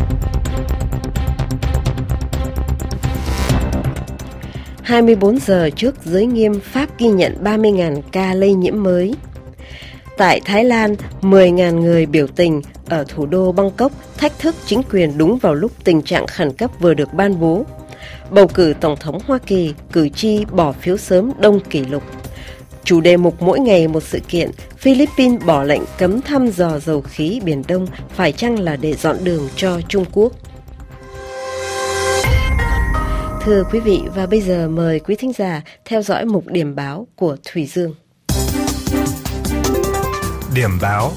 hai mươi bốn giờ trước giới nghiêm, Pháp ghi nhận ba mươi nghìn ca lây nhiễm mới. Tại Thái Lan, mười nghìn người biểu tình ở thủ đô Bangkok thách thức chính quyền đúng vào lúc tình trạng khẩn cấp vừa được ban bố. Bầu cử Tổng thống Hoa Kỳ, cử tri bỏ phiếu sớm đông kỷ lục. Chủ đề mục mỗi ngày một sự kiện, Philippines bỏ lệnh cấm thăm dò dầu khí Biển Đông, phải chăng là để dọn đường cho Trung Quốc? Thưa quý vị, và bây giờ mời quý thính giả theo dõi mục điểm báo của Thủy Dương. Điểm báo.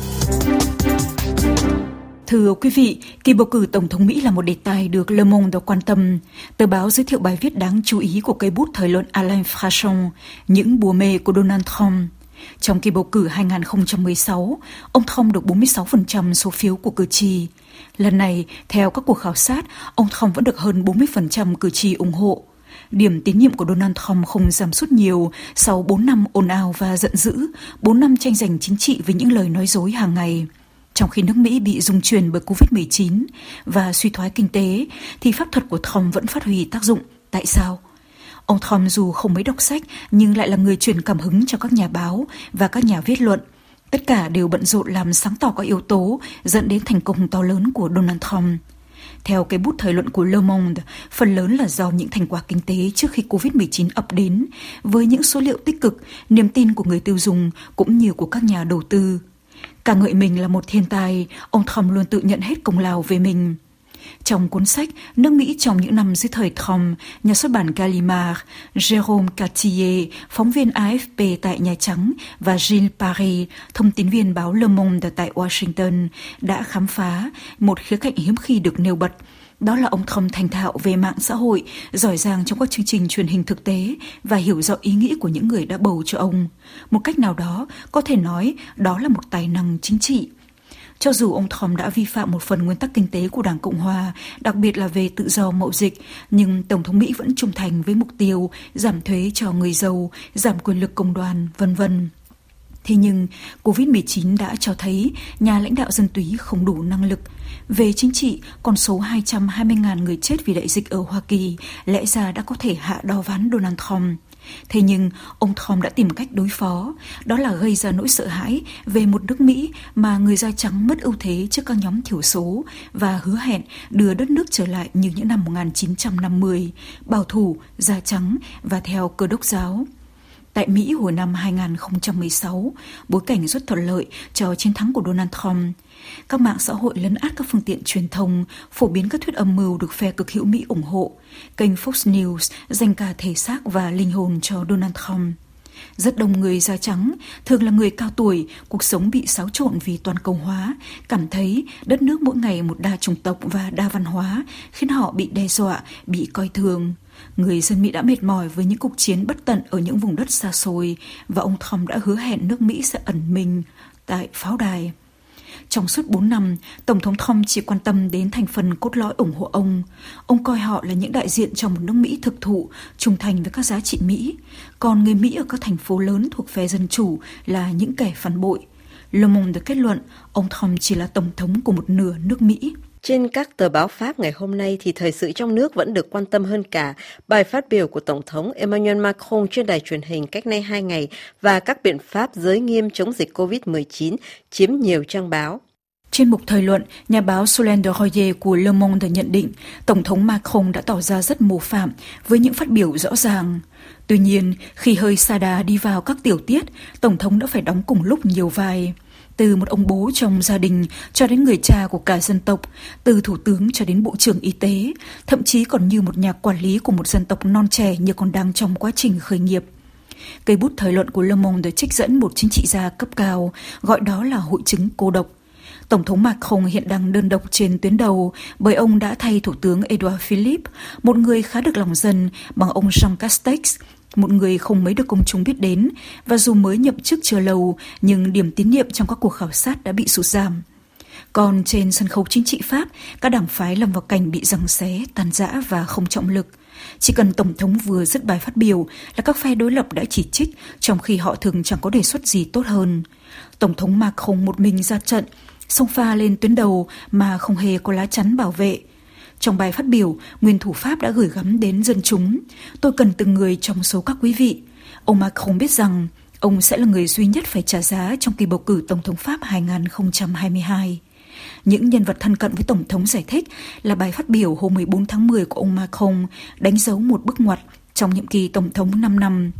Thưa quý vị, kỳ bầu cử Tổng thống Mỹ là một đề tài được Le Monde quan tâm. Tờ báo giới thiệu bài viết đáng chú ý của cây bút thời luận Alain Frachon, Những bùa mê của Donald Trump. Trong kỳ bầu cử hai không một sáu, ông Trump được bốn mươi sáu phần trăm số phiếu của cử tri. Lần này, theo các cuộc khảo sát, ông Trump vẫn được hơn bốn mươi phần trăm cử tri ủng hộ. Điểm tín nhiệm của Donald Trump không giảm sút nhiều sau bốn năm ồn ào và giận dữ, bốn năm tranh giành chính trị với những lời nói dối hàng ngày. Trong khi nước Mỹ bị rung chuyển bởi covid mười chín và suy thoái kinh tế, thì pháp thuật của Trump vẫn phát huy tác dụng. Tại sao? Ông Trump dù không mấy đọc sách nhưng lại là người truyền cảm hứng cho các nhà báo và các nhà viết luận. Tất cả đều bận rộn làm sáng tỏ các yếu tố dẫn đến thành công to lớn của Donald Trump. Theo cái bút thời luận của Le Monde, phần lớn là do những thành quả kinh tế trước khi covid mười chín ập đến, với những số liệu tích cực, niềm tin của người tiêu dùng cũng như của các nhà đầu tư. Ca ngợi mình là một thiên tài, ông Trump luôn tự nhận hết công lao về mình. Trong cuốn sách Nước Mỹ trong những năm dưới thời Trump, nhà xuất bản Gallimard, Jérôme Cartier, phóng viên A F P tại Nhà Trắng, và Gilles Paré, thông tín viên báo Le Monde tại Washington, đã khám phá một khía cạnh hiếm khi được nêu bật. Đó là ông Trump thành thạo về mạng xã hội, giỏi giang trong các chương trình truyền hình thực tế và hiểu rõ ý nghĩ của những người đã bầu cho ông. Một cách nào đó, có thể nói đó là một tài năng chính trị. Cho dù ông Trump đã vi phạm một phần nguyên tắc kinh tế của Đảng Cộng Hòa, đặc biệt là về tự do mậu dịch, nhưng Tổng thống Mỹ vẫn trung thành với mục tiêu giảm thuế cho người giàu, giảm quyền lực công đoàn, vân vân. Thế nhưng, covid mười chín đã cho thấy nhà lãnh đạo dân túy không đủ năng lực. Về chính trị, con số hai trăm hai mươi nghìn người chết vì đại dịch ở Hoa Kỳ lẽ ra đã có thể hạ đo ván Donald Trump. Thế nhưng, ông Trump đã tìm cách đối phó, đó là gây ra nỗi sợ hãi về một nước Mỹ mà người da trắng mất ưu thế trước các nhóm thiểu số và hứa hẹn đưa đất nước trở lại như những năm một nghìn chín trăm năm mươi, bảo thủ, da trắng và theo Cơ đốc giáo. Tại Mỹ hồi năm hai không một sáu, bối cảnh rất thuận lợi cho chiến thắng của Donald Trump. Các mạng xã hội lấn át các phương tiện truyền thông, phổ biến các thuyết âm mưu được phe cực hữu Mỹ ủng hộ. Kênh Fox News dành cả thể xác và linh hồn cho Donald Trump. Rất đông người da trắng, thường là người cao tuổi, cuộc sống bị xáo trộn vì toàn cầu hóa, cảm thấy đất nước mỗi ngày một đa chủng tộc và đa văn hóa, khiến họ bị đe dọa, bị coi thường. Người dân Mỹ đã mệt mỏi với những cuộc chiến bất tận ở những vùng đất xa xôi, và ông Trump đã hứa hẹn nước Mỹ sẽ ẩn mình tại pháo đài. Trong suốt bốn năm, Tổng thống Trump chỉ quan tâm đến thành phần cốt lõi ủng hộ ông. Ông coi họ là những đại diện cho một nước Mỹ thực thụ, trung thành với các giá trị Mỹ. Còn người Mỹ ở các thành phố lớn thuộc phe Dân Chủ là những kẻ phản bội. Le Monde kết luận, ông Trump chỉ là tổng thống của một nửa nước Mỹ. Trên các tờ báo Pháp ngày hôm nay thì thời sự trong nước vẫn được quan tâm hơn cả. Bài phát biểu của Tổng thống Emmanuel Macron trên đài truyền hình cách nay hai ngày và các biện pháp giới nghiêm chống dịch covid mười chín chiếm nhiều trang báo. Trên mục thời luận, nhà báo Solène de Royer của Le Monde nhận định Tổng thống Macron đã tỏ ra rất mô phạm với những phát biểu rõ ràng. Tuy nhiên, khi hơi sa đà đi vào các tiểu tiết, Tổng thống đã phải đóng cùng lúc nhiều vai. Từ một ông bố trong gia đình cho đến người cha của cả dân tộc, từ thủ tướng cho đến bộ trưởng y tế, thậm chí còn như một nhà quản lý của một dân tộc non trẻ như còn đang trong quá trình khởi nghiệp. Cây bút thời luận của Le Monde trích dẫn một chính trị gia cấp cao, gọi đó là hội chứng cô độc. Tổng thống Macron hiện đang đơn độc trên tuyến đầu bởi ông đã thay Thủ tướng Edouard Philippe, một người khá được lòng dân, bằng ông Jean Castex, một người không mấy được công chúng biết đến, và dù mới nhậm chức chưa lâu nhưng điểm tín nhiệm trong các cuộc khảo sát đã bị sụt giảm. Còn trên sân khấu chính trị Pháp, các đảng phái lâm vào cảnh bị giằng xé, tan rã và không trọng lực. Chỉ cần Tổng thống vừa dứt bài phát biểu là các phe đối lập đã chỉ trích, trong khi họ thường chẳng có đề xuất gì tốt hơn. Tổng thống Macron một mình ra trận, xông pha lên tuyến đầu mà không hề có lá chắn bảo vệ. Trong bài phát biểu, nguyên thủ Pháp đã gửi gắm đến dân chúng: tôi cần từng người trong số các quý vị. Ông Macron biết rằng ông sẽ là người duy nhất phải trả giá trong kỳ bầu cử Tổng thống Pháp hai không hai hai. Những nhân vật thân cận với Tổng thống giải thích là bài phát biểu hôm mười bốn tháng mười của ông Macron đánh dấu một bước ngoặt trong nhiệm kỳ Tổng thống năm năm.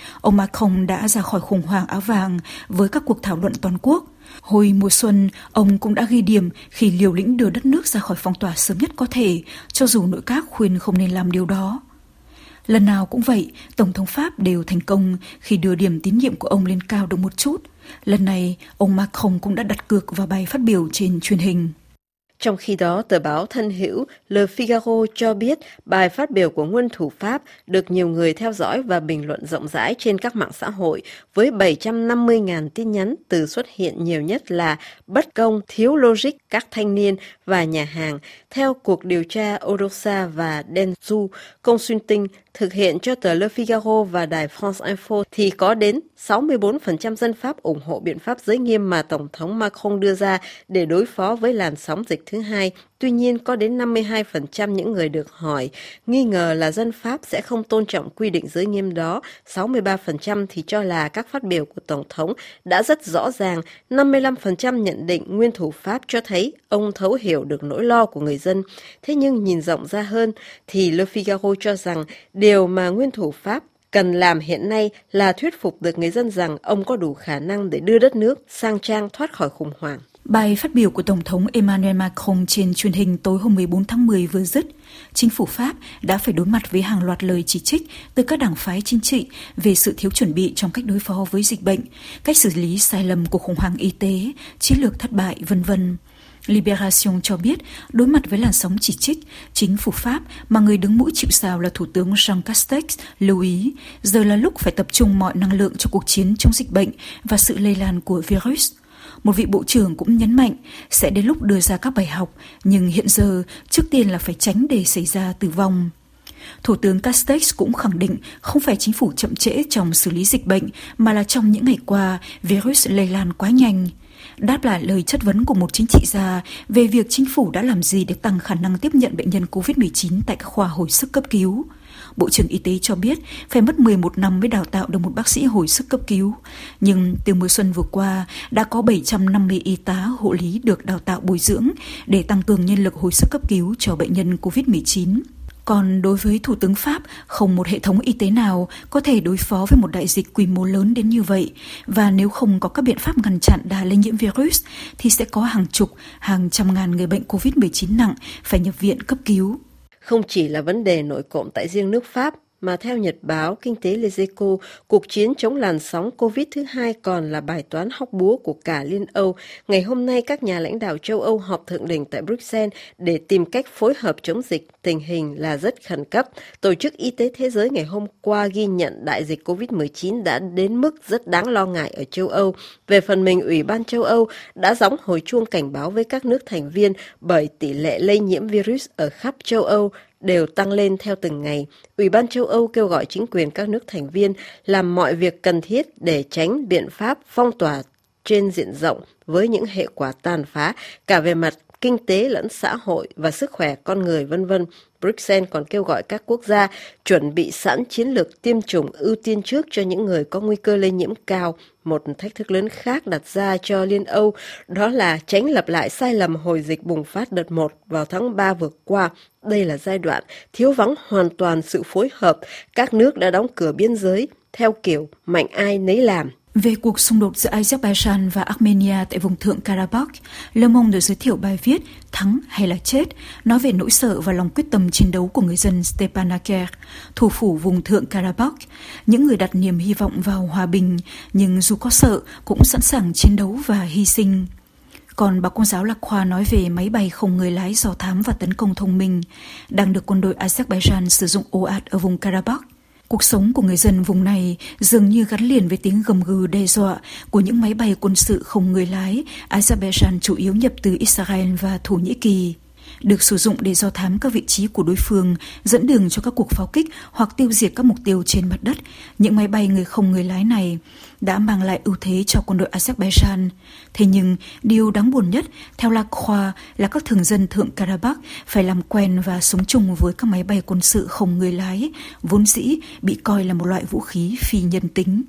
ông Macron đã ra khỏi khủng hoảng áo vàng với các cuộc thảo luận toàn quốc. Hồi mùa xuân, ông cũng đã ghi điểm khi liều lĩnh đưa đất nước ra khỏi phong tỏa sớm nhất có thể, cho dù nội các khuyên không nên làm điều đó. Lần nào cũng vậy, Tổng thống Pháp đều thành công khi đưa điểm tín nhiệm của ông lên cao được một chút. Lần này, ông Macron cũng đã đặt cược vào bài phát biểu trên truyền hình. Trong khi đó, tờ báo thân hữu Le Figaro cho biết bài phát biểu của nguyên thủ Pháp được nhiều người theo dõi và bình luận rộng rãi trên các mạng xã hội, với bảy trăm năm mươi nghìn tin nhắn, từ xuất hiện nhiều nhất là bất công, thiếu logic, các thanh niên và nhà hàng. Theo cuộc điều tra Odoxa và Dentsu Consulting thực hiện cho tờ Le Figaro và đài France Info, thì có đến sáu mươi tư phần trăm dân Pháp ủng hộ biện pháp giới nghiêm mà Tổng thống Macron đưa ra để đối phó với làn sóng dịch thứ hai. Tuy nhiên, có đến năm mươi hai phần trăm những người được hỏi nghi ngờ là dân Pháp sẽ không tôn trọng quy định giới nghiêm đó. sáu mươi ba phần trăm thì cho là các phát biểu của Tổng thống đã rất rõ ràng. năm mươi lăm phần trăm nhận định nguyên thủ Pháp cho thấy ông thấu hiểu được nỗi lo của người dân. Thế nhưng nhìn rộng ra hơn thì Le Figaro cho rằng điều mà nguyên thủ Pháp cần làm hiện nay là thuyết phục được người dân rằng ông có đủ khả năng để đưa đất nước sang trang thoát khỏi khủng hoảng. Bài phát biểu của Tổng thống Emmanuel Macron trên truyền hình tối hôm mười bốn tháng mười vừa dứt, chính phủ Pháp đã phải đối mặt với hàng loạt lời chỉ trích từ các đảng phái chính trị về sự thiếu chuẩn bị trong cách đối phó với dịch bệnh, cách xử lý sai lầm của khủng hoảng y tế, chiến lược thất bại, vân vân. Libération cho biết, đối mặt với làn sóng chỉ trích, chính phủ Pháp mà người đứng mũi chịu sào là Thủ tướng Jean Castex lưu ý giờ là lúc phải tập trung mọi năng lượng cho cuộc chiến chống dịch bệnh và sự lây lan của virus. Một vị bộ trưởng cũng nhấn mạnh sẽ đến lúc đưa ra các bài học, nhưng hiện giờ trước tiên là phải tránh để xảy ra tử vong. Thủ tướng Castex cũng khẳng định không phải chính phủ chậm trễ trong xử lý dịch bệnh, mà là trong những ngày qua virus lây lan quá nhanh. Đáp lại lời chất vấn của một chính trị gia về việc chính phủ đã làm gì để tăng khả năng tiếp nhận bệnh nhân covid mười chín tại các khoa hồi sức cấp cứu, Bộ trưởng Y tế cho biết phải mất mười một năm mới đào tạo được một bác sĩ hồi sức cấp cứu. Nhưng từ mùa xuân vừa qua, đã có bảy trăm năm mươi y tá, hộ lý được đào tạo bồi dưỡng để tăng cường nhân lực hồi sức cấp cứu cho bệnh nhân covid mười chín. Còn đối với Thủ tướng Pháp, không một hệ thống y tế nào có thể đối phó với một đại dịch quy mô lớn đến như vậy. Và nếu không có các biện pháp ngăn chặn đà lây nhiễm virus, thì sẽ có hàng chục, hàng trăm ngàn người bệnh covid mười chín nặng phải nhập viện cấp cứu. Không chỉ là vấn đề nổi cộm tại riêng nước Pháp, mà theo Nhật báo Kinh tế Les Echos, cuộc chiến chống làn sóng Covid thứ hai còn là bài toán hóc búa của cả Liên Âu. Ngày hôm nay, các nhà lãnh đạo châu Âu họp thượng đỉnh tại Bruxelles để tìm cách phối hợp chống dịch. Tình hình là rất khẩn cấp. Tổ chức Y tế Thế giới ngày hôm qua ghi nhận đại dịch Covid mười chín đã đến mức rất đáng lo ngại ở châu Âu. Về phần mình, Ủy ban châu Âu đã gióng hồi chuông cảnh báo với các nước thành viên bởi tỷ lệ lây nhiễm virus ở khắp châu Âu đều tăng lên theo từng ngày. Ủy ban châu Âu kêu gọi chính quyền các nước thành viên làm mọi việc cần thiết để tránh biện pháp phong tỏa trên diện rộng với những hệ quả tàn phá cả về mặt kinh tế lẫn xã hội và sức khỏe con người, vân vân. Bruxelles còn kêu gọi các quốc gia chuẩn bị sẵn chiến lược tiêm chủng ưu tiên trước cho những người có nguy cơ lây nhiễm cao. Một thách thức lớn khác đặt ra cho Liên Âu đó là tránh lặp lại sai lầm hồi dịch bùng phát đợt một vào tháng ba vừa qua. Đây là giai đoạn thiếu vắng hoàn toàn sự phối hợp. Các nước đã đóng cửa biên giới theo kiểu mạnh ai nấy làm. Về cuộc xung đột giữa Azerbaijan và Armenia tại vùng thượng Karabakh, Le Monde được giới thiệu bài viết Thắng hay là chết, nói về nỗi sợ và lòng quyết tâm chiến đấu của người dân Stepanakert, thủ phủ vùng thượng Karabakh, những người đặt niềm hy vọng vào hòa bình, nhưng dù có sợ cũng sẵn sàng chiến đấu và hy sinh. Còn báo Công giáo Lạc Khoa nói về máy bay không người lái do thám và tấn công thông minh, đang được quân đội Azerbaijan sử dụng ồ ạt ở vùng Karabakh. Cuộc sống của người dân vùng này dường như gắn liền với tiếng gầm gừ đe dọa của những máy bay quân sự không người lái Azerbaijan chủ yếu nhập từ Israel và Thổ Nhĩ Kỳ, được sử dụng để do thám các vị trí của đối phương, dẫn đường cho các cuộc pháo kích hoặc tiêu diệt các mục tiêu trên mặt đất. Những máy bay người không người lái này đã mang lại ưu thế cho quân đội Azerbaijan. Thế nhưng, điều đáng buồn nhất, theo Lạc Khoa, là các thường dân thượng Karabakh phải làm quen và sống chung với các máy bay quân sự không người lái, vốn dĩ bị coi là một loại vũ khí phi nhân tính.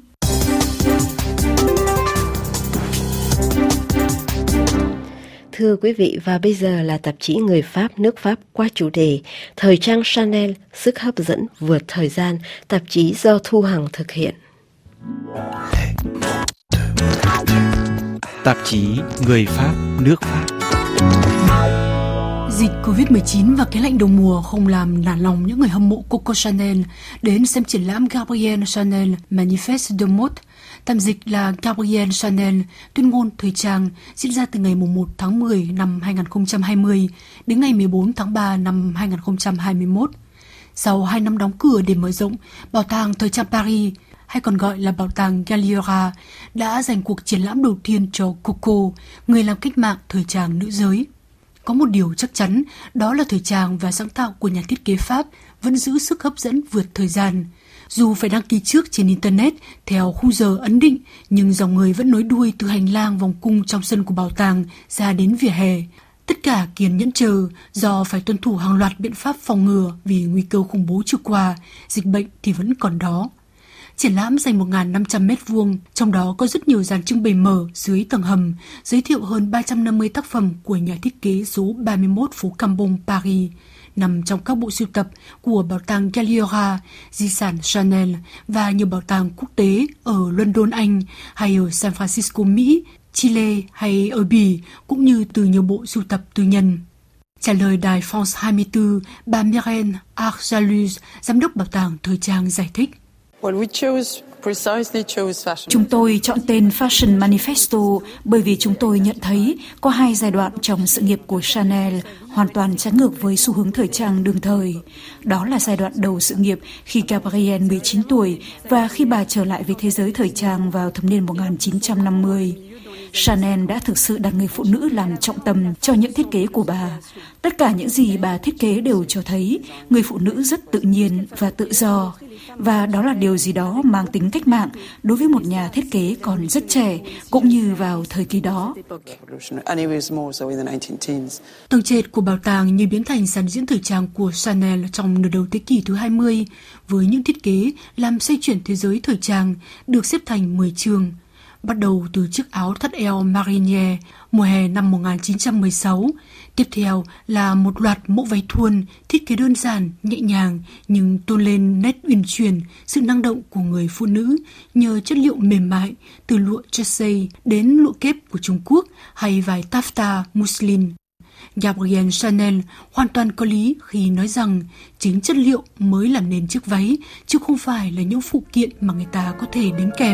Thưa quý vị, và bây giờ là tạp chí Người Pháp, nước Pháp qua chủ đề Thời trang Chanel, sức hấp dẫn vượt thời gian, tạp chí do Thu Hằng thực hiện. Tạp chí Người Pháp, nước Pháp. Dịch covid mười chín và cái lạnh đầu mùa không làm nản lòng những người hâm mộ Coco Chanel đến xem triển lãm Gabrielle Chanel Manifeste de Mode. Tạm dịch là Gabrielle Chanel, tuyên ngôn thời trang, diễn ra từ ngày mùng một tháng mười năm hai nghìn không trăm hai mươi đến ngày mười bốn tháng ba năm hai nghìn không trăm hai mươi mốt. Sau hai năm đóng cửa để mở rộng, Bảo tàng Thời trang Paris, hay còn gọi là Bảo tàng Galliera, đã dành cuộc triển lãm đầu tiên cho Coco, người làm cách mạng thời trang nữ giới. Có một điều chắc chắn, đó là thời trang và sáng tạo của nhà thiết kế Pháp vẫn giữ sức hấp dẫn vượt thời gian. Dù phải đăng ký trước trên Internet theo khung giờ ấn định, nhưng dòng người vẫn nối đuôi từ hành lang vòng cung trong sân của bảo tàng ra đến vỉa hè. Tất cả kiên nhẫn chờ do phải tuân thủ hàng loạt biện pháp phòng ngừa vì nguy cơ khủng bố chưa qua, dịch bệnh thì vẫn còn đó. Triển lãm dành một nghìn năm trăm mét vuông, trong đó có rất nhiều dàn trưng bày mở dưới tầng hầm, giới thiệu hơn ba trăm năm mươi tác phẩm của nhà thiết kế số ba mươi mốt phố Cambon, Paris, nằm trong các bộ sưu tập của Bảo tàng Galliera, di sản Chanel và nhiều bảo tàng quốc tế ở London, Anh hay ở San Francisco, Mỹ, Chile hay ở Bỉ, cũng như từ nhiều bộ sưu tập tư nhân. Trả lời đài France hai mươi tư, bà Myrène Arjaluz, giám đốc bảo tàng thời trang giải thích. Chúng tôi chọn tên Fashion Manifesto bởi vì chúng tôi nhận thấy có hai giai đoạn trong sự nghiệp của Chanel hoàn toàn trái ngược với xu hướng thời trang đương thời. Đó là giai đoạn đầu sự nghiệp khi Gabrielle mười chín tuổi và khi bà trở lại với thế giới thời trang vào thập niên một nghìn chín trăm năm mươi. Chanel đã thực sự đặt người phụ nữ làm trọng tâm cho những thiết kế của bà. Tất cả những gì bà thiết kế đều cho thấy người phụ nữ rất tự nhiên và tự do. Và đó là điều gì đó mang tính cách mạng đối với một nhà thiết kế còn rất trẻ, cũng như vào thời kỳ đó. Tầng trệt của bảo tàng như biến thành sàn diễn thời trang của Chanel trong nửa đầu thế kỷ thứ hai mươi, với những thiết kế làm xoay chuyển thế giới thời trang, được xếp thành mười chương. Bắt đầu từ chiếc áo thắt eo Marinière mùa hè năm một nghìn chín trăm mười sáu. Tiếp theo là một loạt mẫu váy thun thiết kế đơn giản, nhẹ nhàng nhưng tôn lên nét uyển chuyển, sự năng động của người phụ nữ nhờ chất liệu mềm mại từ lụa jersey đến lụa kép của Trung Quốc hay vải taffeta muslin. Gabrielle Chanel hoàn toàn có lý khi nói rằng chính chất liệu mới làm nên chiếc váy, chứ không phải là những phụ kiện mà người ta có thể đính kèm.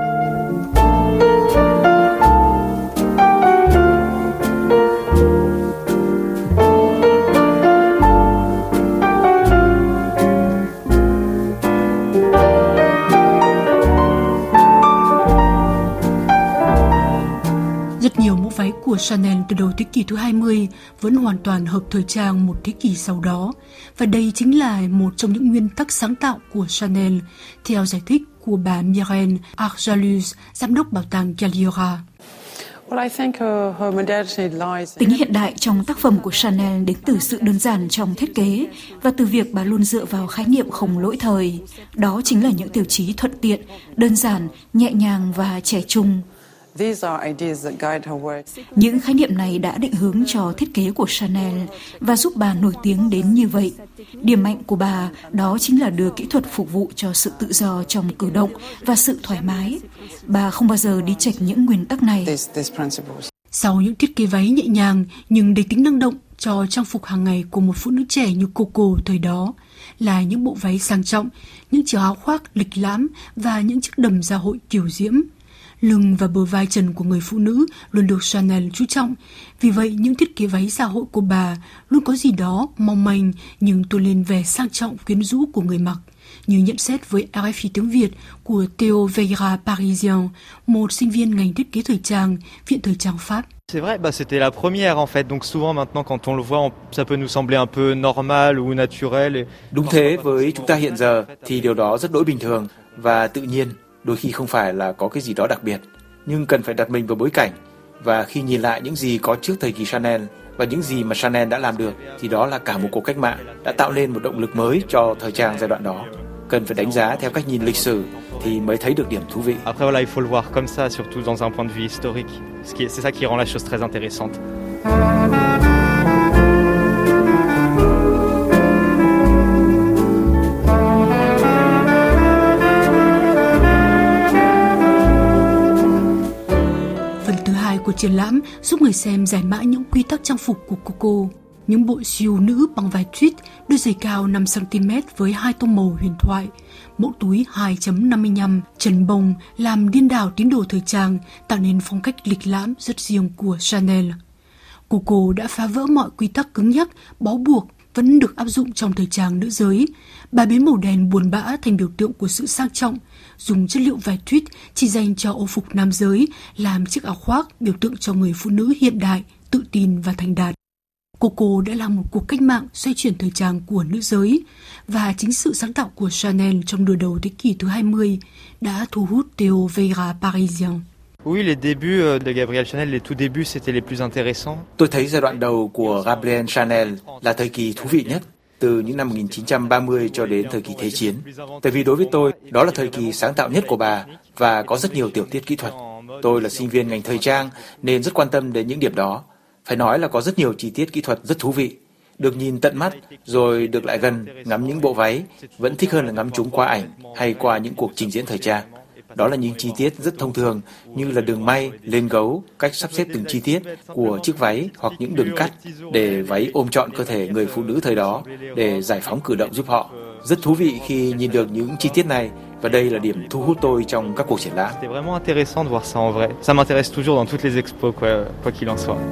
Rất nhiều mẫu váy của Chanel từ đầu thế kỷ thứ hai mươi vẫn hoàn toàn hợp thời trang một thế kỷ sau đó. Và đây chính là một trong những nguyên tắc sáng tạo của Chanel, theo giải thích của bà Myrène Arjaluz, giám đốc bảo tàng Galliera. Tính hiện đại trong tác phẩm của Chanel đến từ sự đơn giản trong thiết kế và từ việc bà luôn dựa vào khái niệm không lỗi thời. Đó chính là những tiêu chí thuận tiện, đơn giản, nhẹ nhàng và trẻ trung. Những khái niệm này đã định hướng cho thiết kế của Chanel và giúp bà nổi tiếng đến như vậy. Điểm mạnh của bà đó chính là đưa kỹ thuật phục vụ cho sự tự do trong cử động và sự thoải mái. Bà không bao giờ đi chệch những nguyên tắc này. Sau những thiết kế váy nhẹ nhàng nhưng đầy tính năng động cho trang phục hàng ngày của một phụ nữ trẻ như Coco thời đó là những bộ váy sang trọng, những chiếc áo khoác lịch lãm và những chiếc đầm dạ hội kiều diễm. Lưng và bờ vai trần của người phụ nữ luôn được Chanel chú trọng. Vì vậy, những thiết kế váy dạ hội của bà luôn có gì đó mong manh nhưng tôn lên vẻ sang trọng quyến rũ của người mặc. Như nhận xét với rờ ép i tiếng Việt của Theo Vieira Parisien, một sinh viên ngành thiết kế thời trang, Viện Thời trang Pháp. C'est vrai, bah c'était la première en fait, donc souvent maintenant quand on le voit, ça peut nous sembler un peu normal ou naturel. Đúng thế, với chúng ta hiện giờ thì điều đó rất đỗi bình thường và tự nhiên. Đôi khi không phải là có cái gì đó đặc biệt, nhưng cần phải đặt mình vào bối cảnh. Và khi nhìn lại những gì có trước thời kỳ Chanel và những gì mà Chanel đã làm được, thì đó là cả một cuộc cách mạng, đã tạo nên một động lực mới cho thời trang giai đoạn đó. Cần phải đánh giá theo cách nhìn lịch sử thì mới thấy được điểm thú vị. Après voilà, il faut le voir comme ça, surtout dans un point de vue historique. C'est ça qui rend la chose très intéressante. hai của triển lãm giúp người xem giải mã những quy tắc trang phục của Coco. Những bộ siêu nữ bằng vải tweed, đôi giày cao năm xăng-ti-mét với hai tông màu huyền thoại, mẫu túi hai chấm năm mươi lăm, trần bông làm điên đảo tín đồ thời trang, tạo nên phong cách lịch lãm rất riêng của Chanel. Coco đã phá vỡ mọi quy tắc cứng nhắc, bó buộc vẫn được áp dụng trong thời trang nữ giới. Bà biến màu đen buồn bã thành biểu tượng của sự sang trọng, dùng chất liệu vải tweed chỉ dành cho ô phục nam giới làm chiếc áo khoác biểu tượng cho người phụ nữ hiện đại, tự tin và thành đạt. Coco đã là một cuộc cách mạng xoay chuyển thời trang của nữ giới, và chính sự sáng tạo của Chanel trong nửa đầu thế kỷ thứ hai mươi đã thu hút Theo Vieira Parisien. Oui, les débuts de Gabrielle Chanel, les tout débuts, c'était les plus intéressants. Tôi thấy giai đoạn đầu của Gabrielle Chanel là thời kỳ thú vị nhất, từ những năm một nghìn chín trăm ba mươi cho đến thời kỳ Thế chiến. Tại vì đối với tôi, đó là thời kỳ sáng tạo nhất của bà và có rất nhiều tiểu tiết kỹ thuật. Tôi là sinh viên ngành thời trang nên rất quan tâm đến những điểm đó. Phải nói là có rất nhiều chi tiết kỹ thuật rất thú vị. Được nhìn tận mắt, rồi được lại gần, ngắm những bộ váy, vẫn thích hơn là ngắm chúng qua ảnh hay qua những cuộc trình diễn thời trang. Đó là những chi tiết rất thông thường như là đường may, lên gấu, cách sắp xếp từng chi tiết của chiếc váy hoặc những đường cắt để váy ôm trọn cơ thể người phụ nữ thời đó để giải phóng cử động giúp họ. Rất thú vị khi nhìn được những chi tiết này và đây là điểm thu hút tôi trong các cuộc triển lãm. C'est vraiment intéressant de voir ça en vrai. Ça m'intéresse toujours dans toutes les expos quoi, quoi qu'il en soit.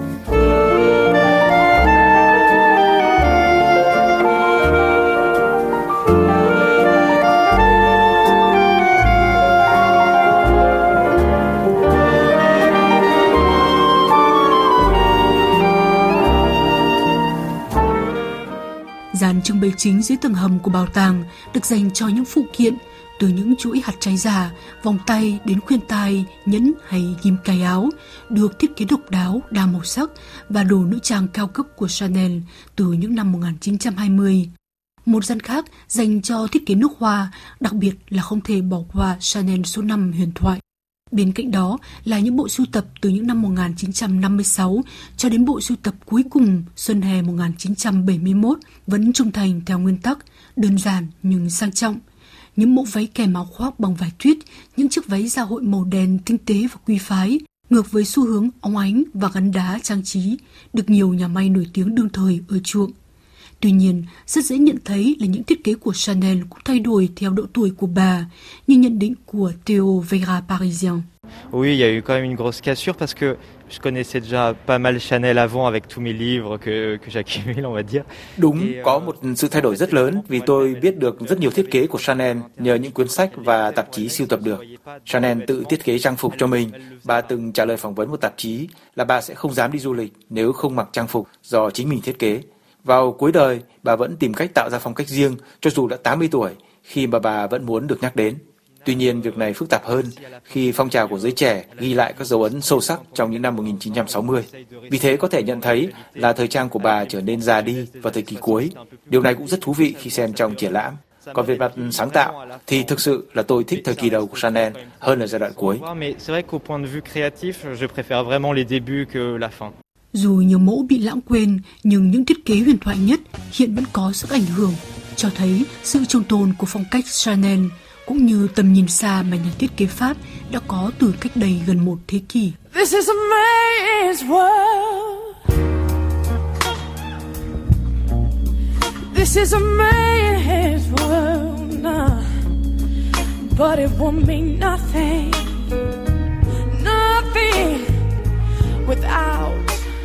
Dàn trưng bày chính dưới tầng hầm của bảo tàng được dành cho những phụ kiện, từ những chuỗi hạt trái giả, vòng tay đến khuyên tai, nhẫn hay ghim cài áo, được thiết kế độc đáo, đa màu sắc và đồ nữ trang cao cấp của Chanel từ những năm một nghìn chín trăm hai mươi. Một gian khác dành cho thiết kế nước hoa, đặc biệt là không thể bỏ qua Chanel số năm huyền thoại. Bên cạnh đó là những bộ sưu tập từ những năm một nghìn chín trăm năm mươi sáu cho đến bộ sưu tập cuối cùng xuân hè một nghìn chín trăm bảy mươi mốt vẫn trung thành theo nguyên tắc đơn giản nhưng sang trọng. Những mẫu váy kèm áo khoác bằng vải tuyết, những chiếc váy dạ hội màu đen tinh tế và quý phái, ngược với xu hướng óng ánh và gắn đá trang trí, được nhiều nhà may nổi tiếng đương thời ưa chuộng. Tuy nhiên, rất dễ nhận thấy là những thiết kế của Chanel cũng thay đổi theo độ tuổi của bà, như nhận định của Theo Vieira Parisien. Oui, il y a eu quand même une grosse cassure parce que je connaissais déjà pas mal Chanel avant avec tous mes livres que que j'accumule, on va dire. Đúng, có một sự thay đổi rất lớn vì tôi biết được rất nhiều thiết kế của Chanel nhờ những cuốn sách và tạp chí sưu tập được. Chanel tự thiết kế trang phục cho mình. Bà từng trả lời phỏng vấn một tạp chí là bà sẽ không dám đi du lịch nếu không mặc trang phục do chính mình thiết kế. Vào cuối đời, bà vẫn tìm cách tạo ra phong cách riêng cho dù đã tám mươi tuổi, khi mà bà vẫn muốn được nhắc đến. Tuy nhiên, việc này phức tạp hơn khi phong trào của giới trẻ ghi lại các dấu ấn sâu sắc trong những năm một nghìn chín trăm sáu mươi. Vì thế có thể nhận thấy là thời trang của bà trở nên già đi vào thời kỳ cuối. Điều này cũng rất thú vị khi xem trong triển lãm. Còn về mặt sáng tạo thì thực sự là tôi thích thời kỳ đầu của Chanel hơn là giai đoạn cuối. Dù nhiều mẫu bị lãng quên, nhưng những thiết kế huyền thoại nhất hiện vẫn có sức ảnh hưởng, cho thấy sự trường tồn của phong cách Chanel, cũng như tầm nhìn xa mà nhà thiết kế Pháp đã có từ cách đây gần một thế kỷ. This is a man's world. This is a man's world, no. But it won't mean nothing, nothing without.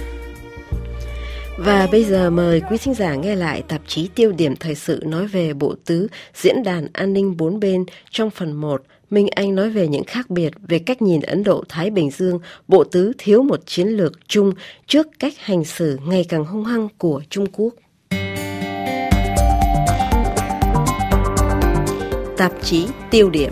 Và bây giờ mời quý thính giả nghe lại tạp chí Tiêu điểm thời sự nói về bộ tứ Diễn đàn An ninh bốn bên. Trong phần một, Minh Anh nói về những khác biệt về cách nhìn Ấn Độ-Thái Bình Dương, bộ tứ thiếu một chiến lược chung trước cách hành xử ngày càng hung hăng của Trung Quốc. Tạp chí Tiêu điểm.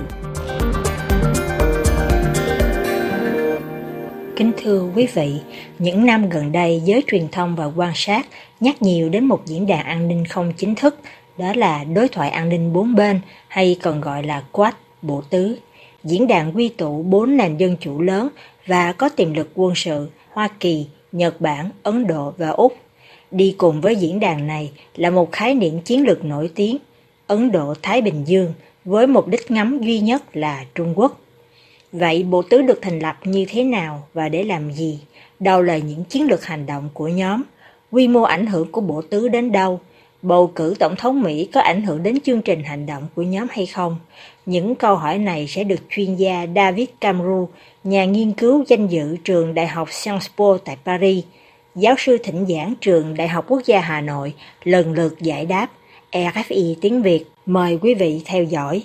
Kính thưa quý vị, những năm gần đây giới truyền thông và quan sát nhắc nhiều đến một diễn đàn an ninh không chính thức, đó là đối thoại an ninh bốn bên hay còn gọi là Quad, bộ tứ. Diễn đàn quy tụ bốn nền dân chủ lớn và có tiềm lực quân sự Hoa Kỳ, Nhật Bản, Ấn Độ và Úc. Đi cùng với diễn đàn này là một khái niệm chiến lược nổi tiếng, Ấn Độ-Thái Bình Dương, với mục đích ngắm duy nhất là Trung Quốc. Vậy bộ tứ được thành lập như thế nào và để làm gì? Đâu là những chiến lược hành động của nhóm? Quy mô ảnh hưởng của bộ tứ đến đâu? Bầu cử tổng thống Mỹ có ảnh hưởng đến chương trình hành động của nhóm hay không? Những câu hỏi này sẽ được chuyên gia David Camroux, nhà nghiên cứu danh dự trường Đại học Sciences Po tại Paris, giáo sư thỉnh giảng trường Đại học Quốc gia Hà Nội lần lượt giải đáp. rờ ép i tiếng Việt mời quý vị theo dõi.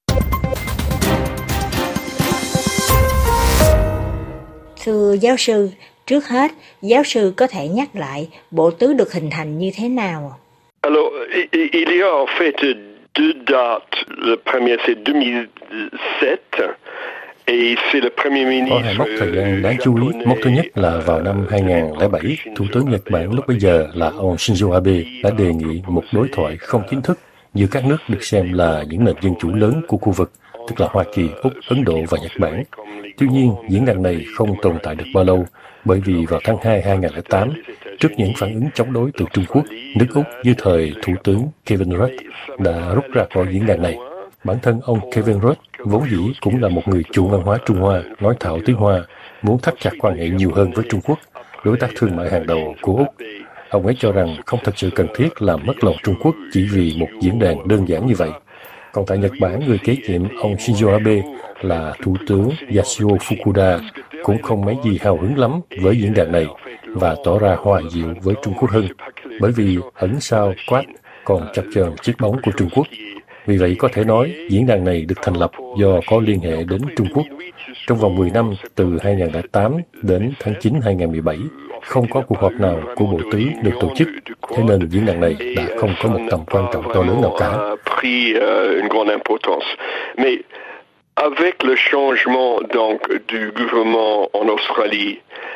Thưa giáo sư, trước hết, giáo sư có thể nhắc lại bộ tứ được hình thành như thế nào? Alors, il y a en fait deux dates. La première c'est deux mille sept et c'est le premier ministre. Có hai mốc thời gian đáng chú ý. Mốc thứ nhất là vào năm hai nghìn không trăm lẻ bảy, Thủ tướng Nhật Bản lúc bấy giờ là ông Shinzo Abe đã đề nghị một đối thoại không chính thức giữa các nước được xem là những nền dân chủ lớn của khu vực, tức là Hoa Kỳ, Úc, Ấn Độ và Nhật Bản. Tuy nhiên, diễn đàn này không tồn tại được bao lâu, bởi vì vào tháng hai hai nghìn không trăm lẻ tám, trước những phản ứng chống đối từ Trung Quốc, nước Úc dưới thời Thủ tướng Kevin Rudd đã rút ra khỏi diễn đàn này. Bản thân ông Kevin Rudd vốn dĩ cũng là một người chuộng văn hóa Trung Hoa, nói thạo tiếng Hoa, muốn thắt chặt quan hệ nhiều hơn với Trung Quốc, đối tác thương mại hàng đầu của Úc. Ông ấy cho rằng không thật sự cần thiết làm mất lòng Trung Quốc chỉ vì một diễn đàn đơn giản như vậy. Còn tại Nhật Bản, người kế nhiệm ông Shinzo Abe là Thủ tướng Yasuo Fukuda cũng không mấy gì hào hứng lắm với diễn đàn này và tỏ ra hòa dịu với Trung Quốc hơn, bởi vì ẩn sau Quad còn chập chờn chiếc bóng của Trung Quốc. Vì vậy có thể nói diễn đàn này được thành lập do có liên hệ đến Trung Quốc. Trong vòng mười năm, từ hai nghìn không trăm lẻ tám đến tháng chín hai nghìn không trăm mười bảy, không có cuộc họp nào của bộ tứ được tổ chức, thế nên diễn đàn này đã không có một tầm quan trọng to lớn nào cả. Avec le changement donc du gouvernement en Australie,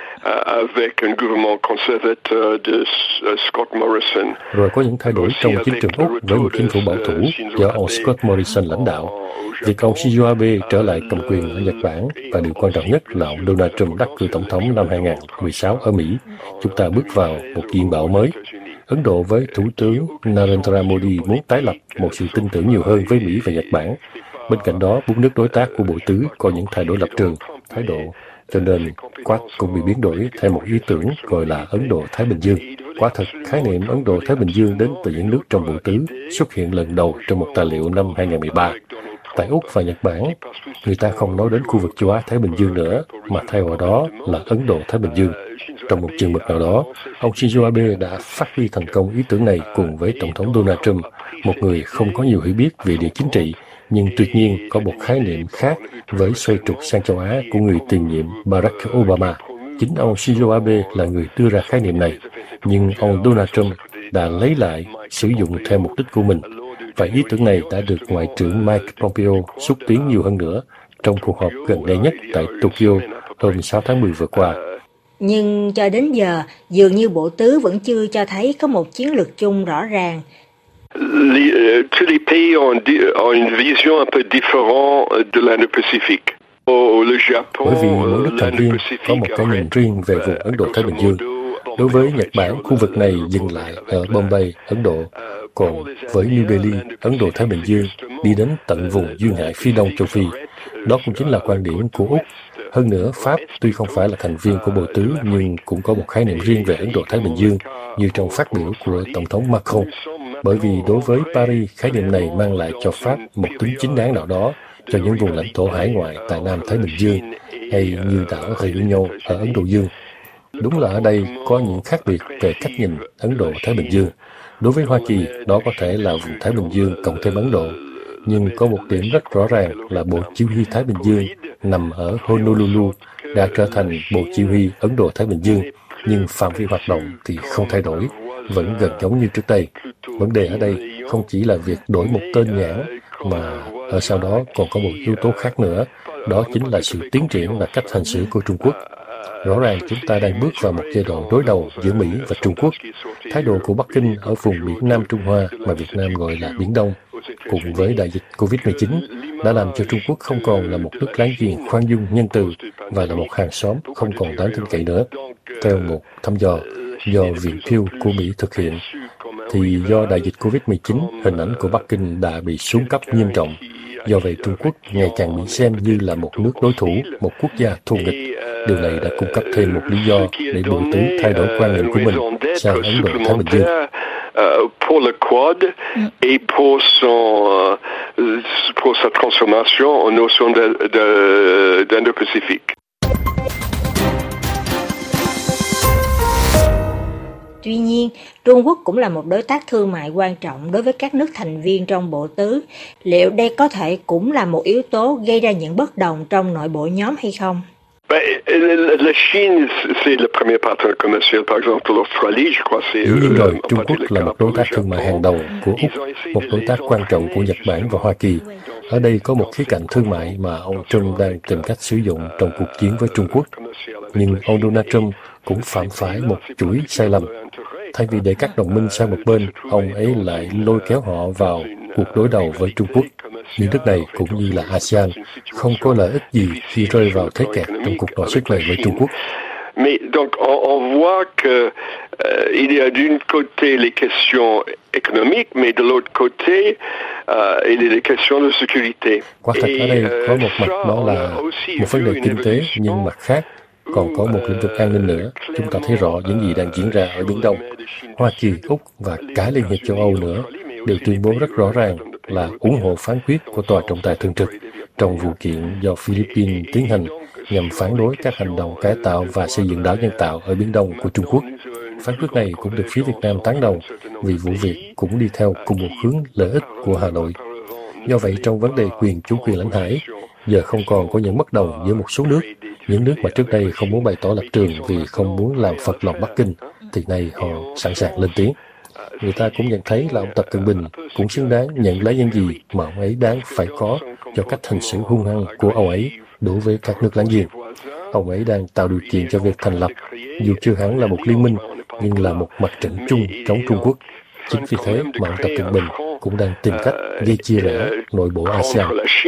avec un gouvernement conservateur de Scott Morrison. Rồi có những thay đổi trong chính trường Úc với một chính phủ bảo thủ do ông Scott Morrison lãnh đạo. Việc ông Shinzo Abe trở lại cầm quyền ở Nhật Bản và điều quan trọng nhất là ông Donald Trump đắc cử tổng thống năm hai nghìn không trăm mười sáu ở Mỹ. Chúng ta bước vào một diện mạo mới. Ấn Độ với Thủ tướng Narendra Modi muốn tái lập một sự tin tưởng nhiều hơn với Mỹ và Nhật Bản. Bên cạnh đó, bốn nước đối tác của bộ tứ có những thay đổi lập trường, thái độ, cho nên Quad cũng bị biến đổi theo một ý tưởng gọi là Ấn Độ-Thái Bình Dương. Quả thật, khái niệm Ấn Độ-Thái Bình Dương đến từ những nước trong bộ tứ xuất hiện lần đầu trong một tài liệu năm hai nghìn không trăm mười ba. Tại Úc và Nhật Bản, người ta không nói đến khu vực châu Á-Thái Bình Dương nữa, mà thay vào đó là Ấn Độ-Thái Bình Dương. Trong một chừng mực nào đó, ông Shinzo Abe đã phát huy thành công ý tưởng này cùng với Tổng thống Donald Trump, một người không có nhiều hiểu biết về địa chính trị, nhưng tuyệt nhiên có một khái niệm khác với xoay trục sang châu Á của người tiền nhiệm Barack Obama. Chính ông Shinzo Abe là người đưa ra khái niệm này, nhưng ông Donald Trump đã lấy lại, sử dụng theo mục đích của mình. Và ý tưởng này đã được Ngoại trưởng Mike Pompeo xúc tiến nhiều hơn nữa trong cuộc họp gần đây nhất tại Tokyo hôm sáu tháng mười vừa qua. Nhưng cho đến giờ, dường như bộ tứ vẫn chưa cho thấy có một chiến lược chung rõ ràng. Les, tous les pays ont, ont une vision un peu différente de l'Indo-Pacifique. Bởi vì mỗi nước thành viên có một cái nhìn riêng về vùng Ấn Độ-Thái Bình Dương. Đối với Nhật Bản, khu vực này dừng lại ở Bombay, Ấn Độ. Còn với New Delhi, Ấn Độ-Thái Bình Dương đi đến tận vùng duyên hải phía đông châu Phi. Đó cũng chính là quan điểm của Úc. Hơn nữa, Pháp tuy không phải là thành viên của bộ tứ nhưng cũng có một khái niệm riêng về Ấn Độ-Thái Bình Dương như trong phát biểu của Tổng thống Macron. Bởi vì đối với Paris, khái niệm này mang lại cho Pháp một tính chính đáng nào đó cho những vùng lãnh thổ hải ngoại tại Nam Thái Bình Dương hay như đảo Réunion ở Ấn Độ Dương. Đúng là ở đây có những khác biệt về cách nhìn Ấn Độ-Thái Bình Dương. Đối với Hoa Kỳ, đó có thể là vùng Thái Bình Dương cộng thêm Ấn Độ. Nhưng có một điểm rất rõ ràng là Bộ Chỉ huy Thái Bình Dương nằm ở Honolulu đã trở thành Bộ Chỉ huy Ấn Độ-Thái Bình Dương, nhưng phạm vi hoạt động thì không thay đổi, vẫn gần giống như trước đây. Vấn đề ở đây không chỉ là việc đổi một tên nhãn, mà ở sau đó còn có một yếu tố khác nữa, đó chính là sự tiến triển và cách hành xử của Trung Quốc. Rõ ràng chúng ta đang bước vào một giai đoạn đối đầu giữa Mỹ và Trung Quốc. Thái độ của Bắc Kinh ở vùng biển Nam Trung Hoa mà Việt Nam gọi là Biển Đông, cùng với đại dịch covid mười chín, đã làm cho Trung Quốc không còn là một nước láng giềng khoan dung nhân từ và là một hàng xóm không còn đáng tin cậy nữa. Theo một thăm dò do Viện Pew của Mỹ thực hiện, thì do đại dịch covid mười chín, hình ảnh của Bắc Kinh đã bị xuống cấp nghiêm trọng. Do vậy, Trung Quốc ngày càng bị xem như là một nước đối thủ, một quốc gia thù nghịch. Điều này đã cung cấp thêm một lý do để bộ tứ thay đổi quan niệm của mình sang Ấn Độ-Thái Bình Dương. Pour le Quad et pour son pour sa transformation en notion de, de, d'Indo-Pacifique. Tuy nhiên, Trung Quốc cũng là một đối tác thương mại quan trọng đối với các nước thành viên trong bộ tứ. Liệu đây có thể cũng là một yếu tố gây ra những bất đồng trong nội bộ nhóm hay không? La Chine, c'est le premier partenaire commercial, par exemple, de l'Australie, je crois. Dĩ nhiên rồi, Trung Quốc là một đối tác thương mại hàng đầu của Úc, một đối tác quan trọng của Nhật Bản và Hoa Kỳ. Ở đây có một khía cạnh thương mại mà ông Trump đang tìm cách sử dụng trong cuộc chiến với Trung Quốc. Nhưng ông Donald Trump cũng phạm phải một chuỗi sai lầm. Thay vì để các đồng minh sang một bên, ông ấy lại lôi kéo họ vào cuộc đối đầu với Trung Quốc. Những nước này cũng như là a sê an không có lợi ích gì khi rơi vào thế kẹt trong cuộc đọ sức này với Trung Quốc. Mais donc on, on voit que euh, il y a d'une côté les questions économiques, mais de l'autre côté uh, il y a les questions de sécurité. Quả thật ở đây có một mặt đó là một vấn đề kinh tế, nhưng mặt khác còn có một lĩnh vực an ninh nữa. Chúng ta thấy rõ những gì đang diễn ra ở Biển Đông. Hoa Kỳ, Úc và cả Liên hiệp châu Âu nữa đều tuyên bố rất rõ ràng là ủng hộ phán quyết của Tòa trọng tài thường trực trong vụ kiện do Philippines tiến hành nhằm phản đối các hành động cải tạo và xây dựng đảo nhân tạo ở Biển Đông của Trung Quốc. Phán quyết này cũng được phía Việt Nam tán đồng vì vụ việc cũng đi theo cùng một hướng lợi ích của Hà Nội. Do vậy, trong vấn đề quyền chủ quyền lãnh hải, giờ không còn có những bất đồng giữa một số nước. Những nước mà trước đây không muốn bày tỏ lập trường vì không muốn làm phật lòng Bắc Kinh, thì nay họ sẵn sàng lên tiếng. Người ta cũng nhận thấy là ông Tập Cận Bình cũng xứng đáng nhận lấy những gì mà ông ấy đáng phải có cho cách hành xử hung hăng của ông ấy đối với các nước láng giềng. Ông ấy đang tạo điều kiện cho việc thành lập, dù chưa hẳn là một liên minh, nhưng là một mặt trận chung chống Trung Quốc. Chính vì thế mà ông Tập Cận Bình cũng đang tìm cách gây chia rẽ nội bộ a sê an.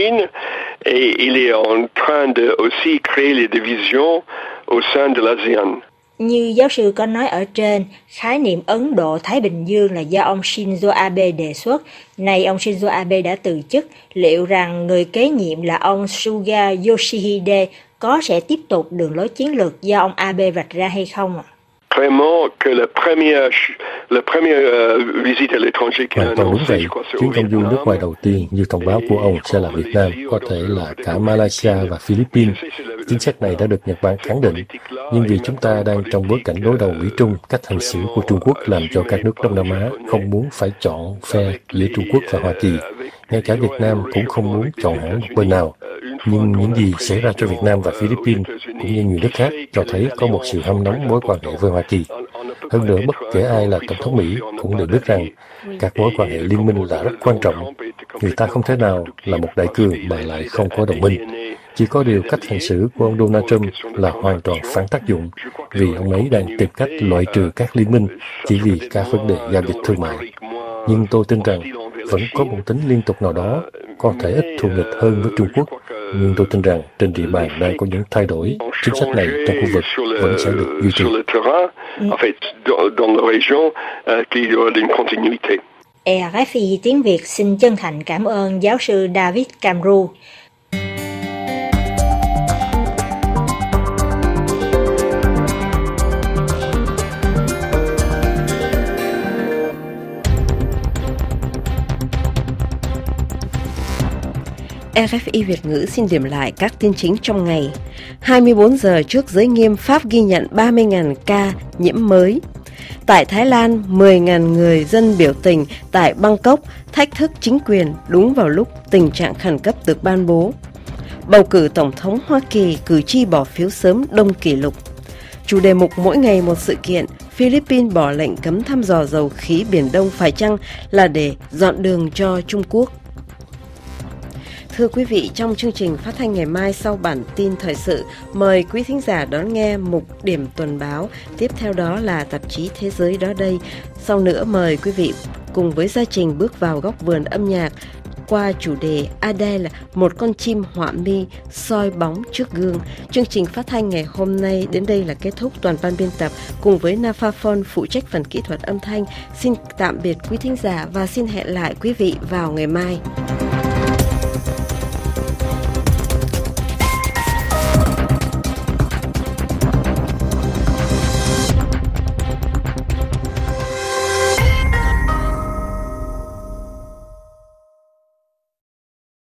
Et il est en train de aussi créer les divisions au sein de l'a sê an. Như giáo sư có nói ở trên, khái niệm Ấn Độ-Thái Bình Dương là do ông Shinzo Abe đề xuất. Nay ông Shinzo Abe đã từ chức, liệu rằng người kế nhiệm là ông Suga Yoshihide có sẽ tiếp tục đường lối chiến lược do ông Abe vạch ra hay không ạ? Vraiment que la première la première uh, visite à l'étranger qui hoàn toàn đúng vậy. Chuyến công du nước ngoài đầu tiên như thông báo của ông sẽ là Việt Nam, có thể là cả Malaysia và Philippines. Chính sách này đã được Nhật Bản khẳng định, nhưng vì chúng ta đang trong bối cảnh đối đầu Mỹ Trung, cách hành xử của Trung Quốc làm cho các nước Đông Nam Á không muốn phải chọn phe giữa Trung Quốc và Hoa Kỳ. Ngay cả Việt Nam cũng không muốn chọn hẳn một bên nào. Nhưng những gì xảy ra cho Việt Nam và Philippines cũng như nhiều nước khác cho thấy có một sự hâm nóng mối quan hệ với Hoa Kỳ. Hơn nữa, bất kể ai là Tổng thống Mỹ cũng đều biết rằng các mối quan hệ liên minh là rất quan trọng. Người ta không thể nào là một đại cường mà lại không có đồng minh. Chỉ có điều cách hành xử của ông Donald Trump là hoàn toàn phản tác dụng, vì ông ấy đang tìm cách loại trừ các liên minh chỉ vì các vấn đề giao dịch thương mại. Nhưng tôi tin rằng vẫn có một tính liên tục nào đó, có thể ít thù nghịch hơn với Trung Quốc, nhưng tôi tin rằng trên địa bàn đang có những thay đổi. Chính sách này trong khu vực vẫn sẽ được duy trì. rờ ép i tiếng Việt xin chân thành cảm ơn giáo sư David Camru. rờ ép i Việt ngữ xin điểm lại các tin chính trong ngày. hai mươi bốn giờ trước giới nghiêm, Pháp ghi nhận ba mươi nghìn ca nhiễm mới. Tại Thái Lan, mười nghìn người dân biểu tình tại Bangkok thách thức chính quyền đúng vào lúc tình trạng khẩn cấp được ban bố. Bầu cử Tổng thống Hoa Kỳ, cử tri bỏ phiếu sớm đông kỷ lục. Chủ đề mục mỗi ngày một sự kiện, Philippines bỏ lệnh cấm thăm dò dầu khí Biển Đông phải chăng là để dọn đường cho Trung Quốc. Thưa quý vị, trong chương trình phát thanh ngày mai sau bản tin thời sự, mời quý thính giả đón nghe mục điểm tuần báo. Tiếp theo đó là tạp chí Thế giới đó đây. Sau nữa mời quý vị cùng với Gia Trình bước vào góc vườn âm nhạc qua chủ đề Adele, một con chim họa mi soi bóng trước gương. Chương trình phát thanh ngày hôm nay đến đây là kết thúc. Toàn ban biên tập cùng với Nafaphone phụ trách phần kỹ thuật âm thanh. Xin tạm biệt quý thính giả và xin hẹn lại quý vị vào ngày mai.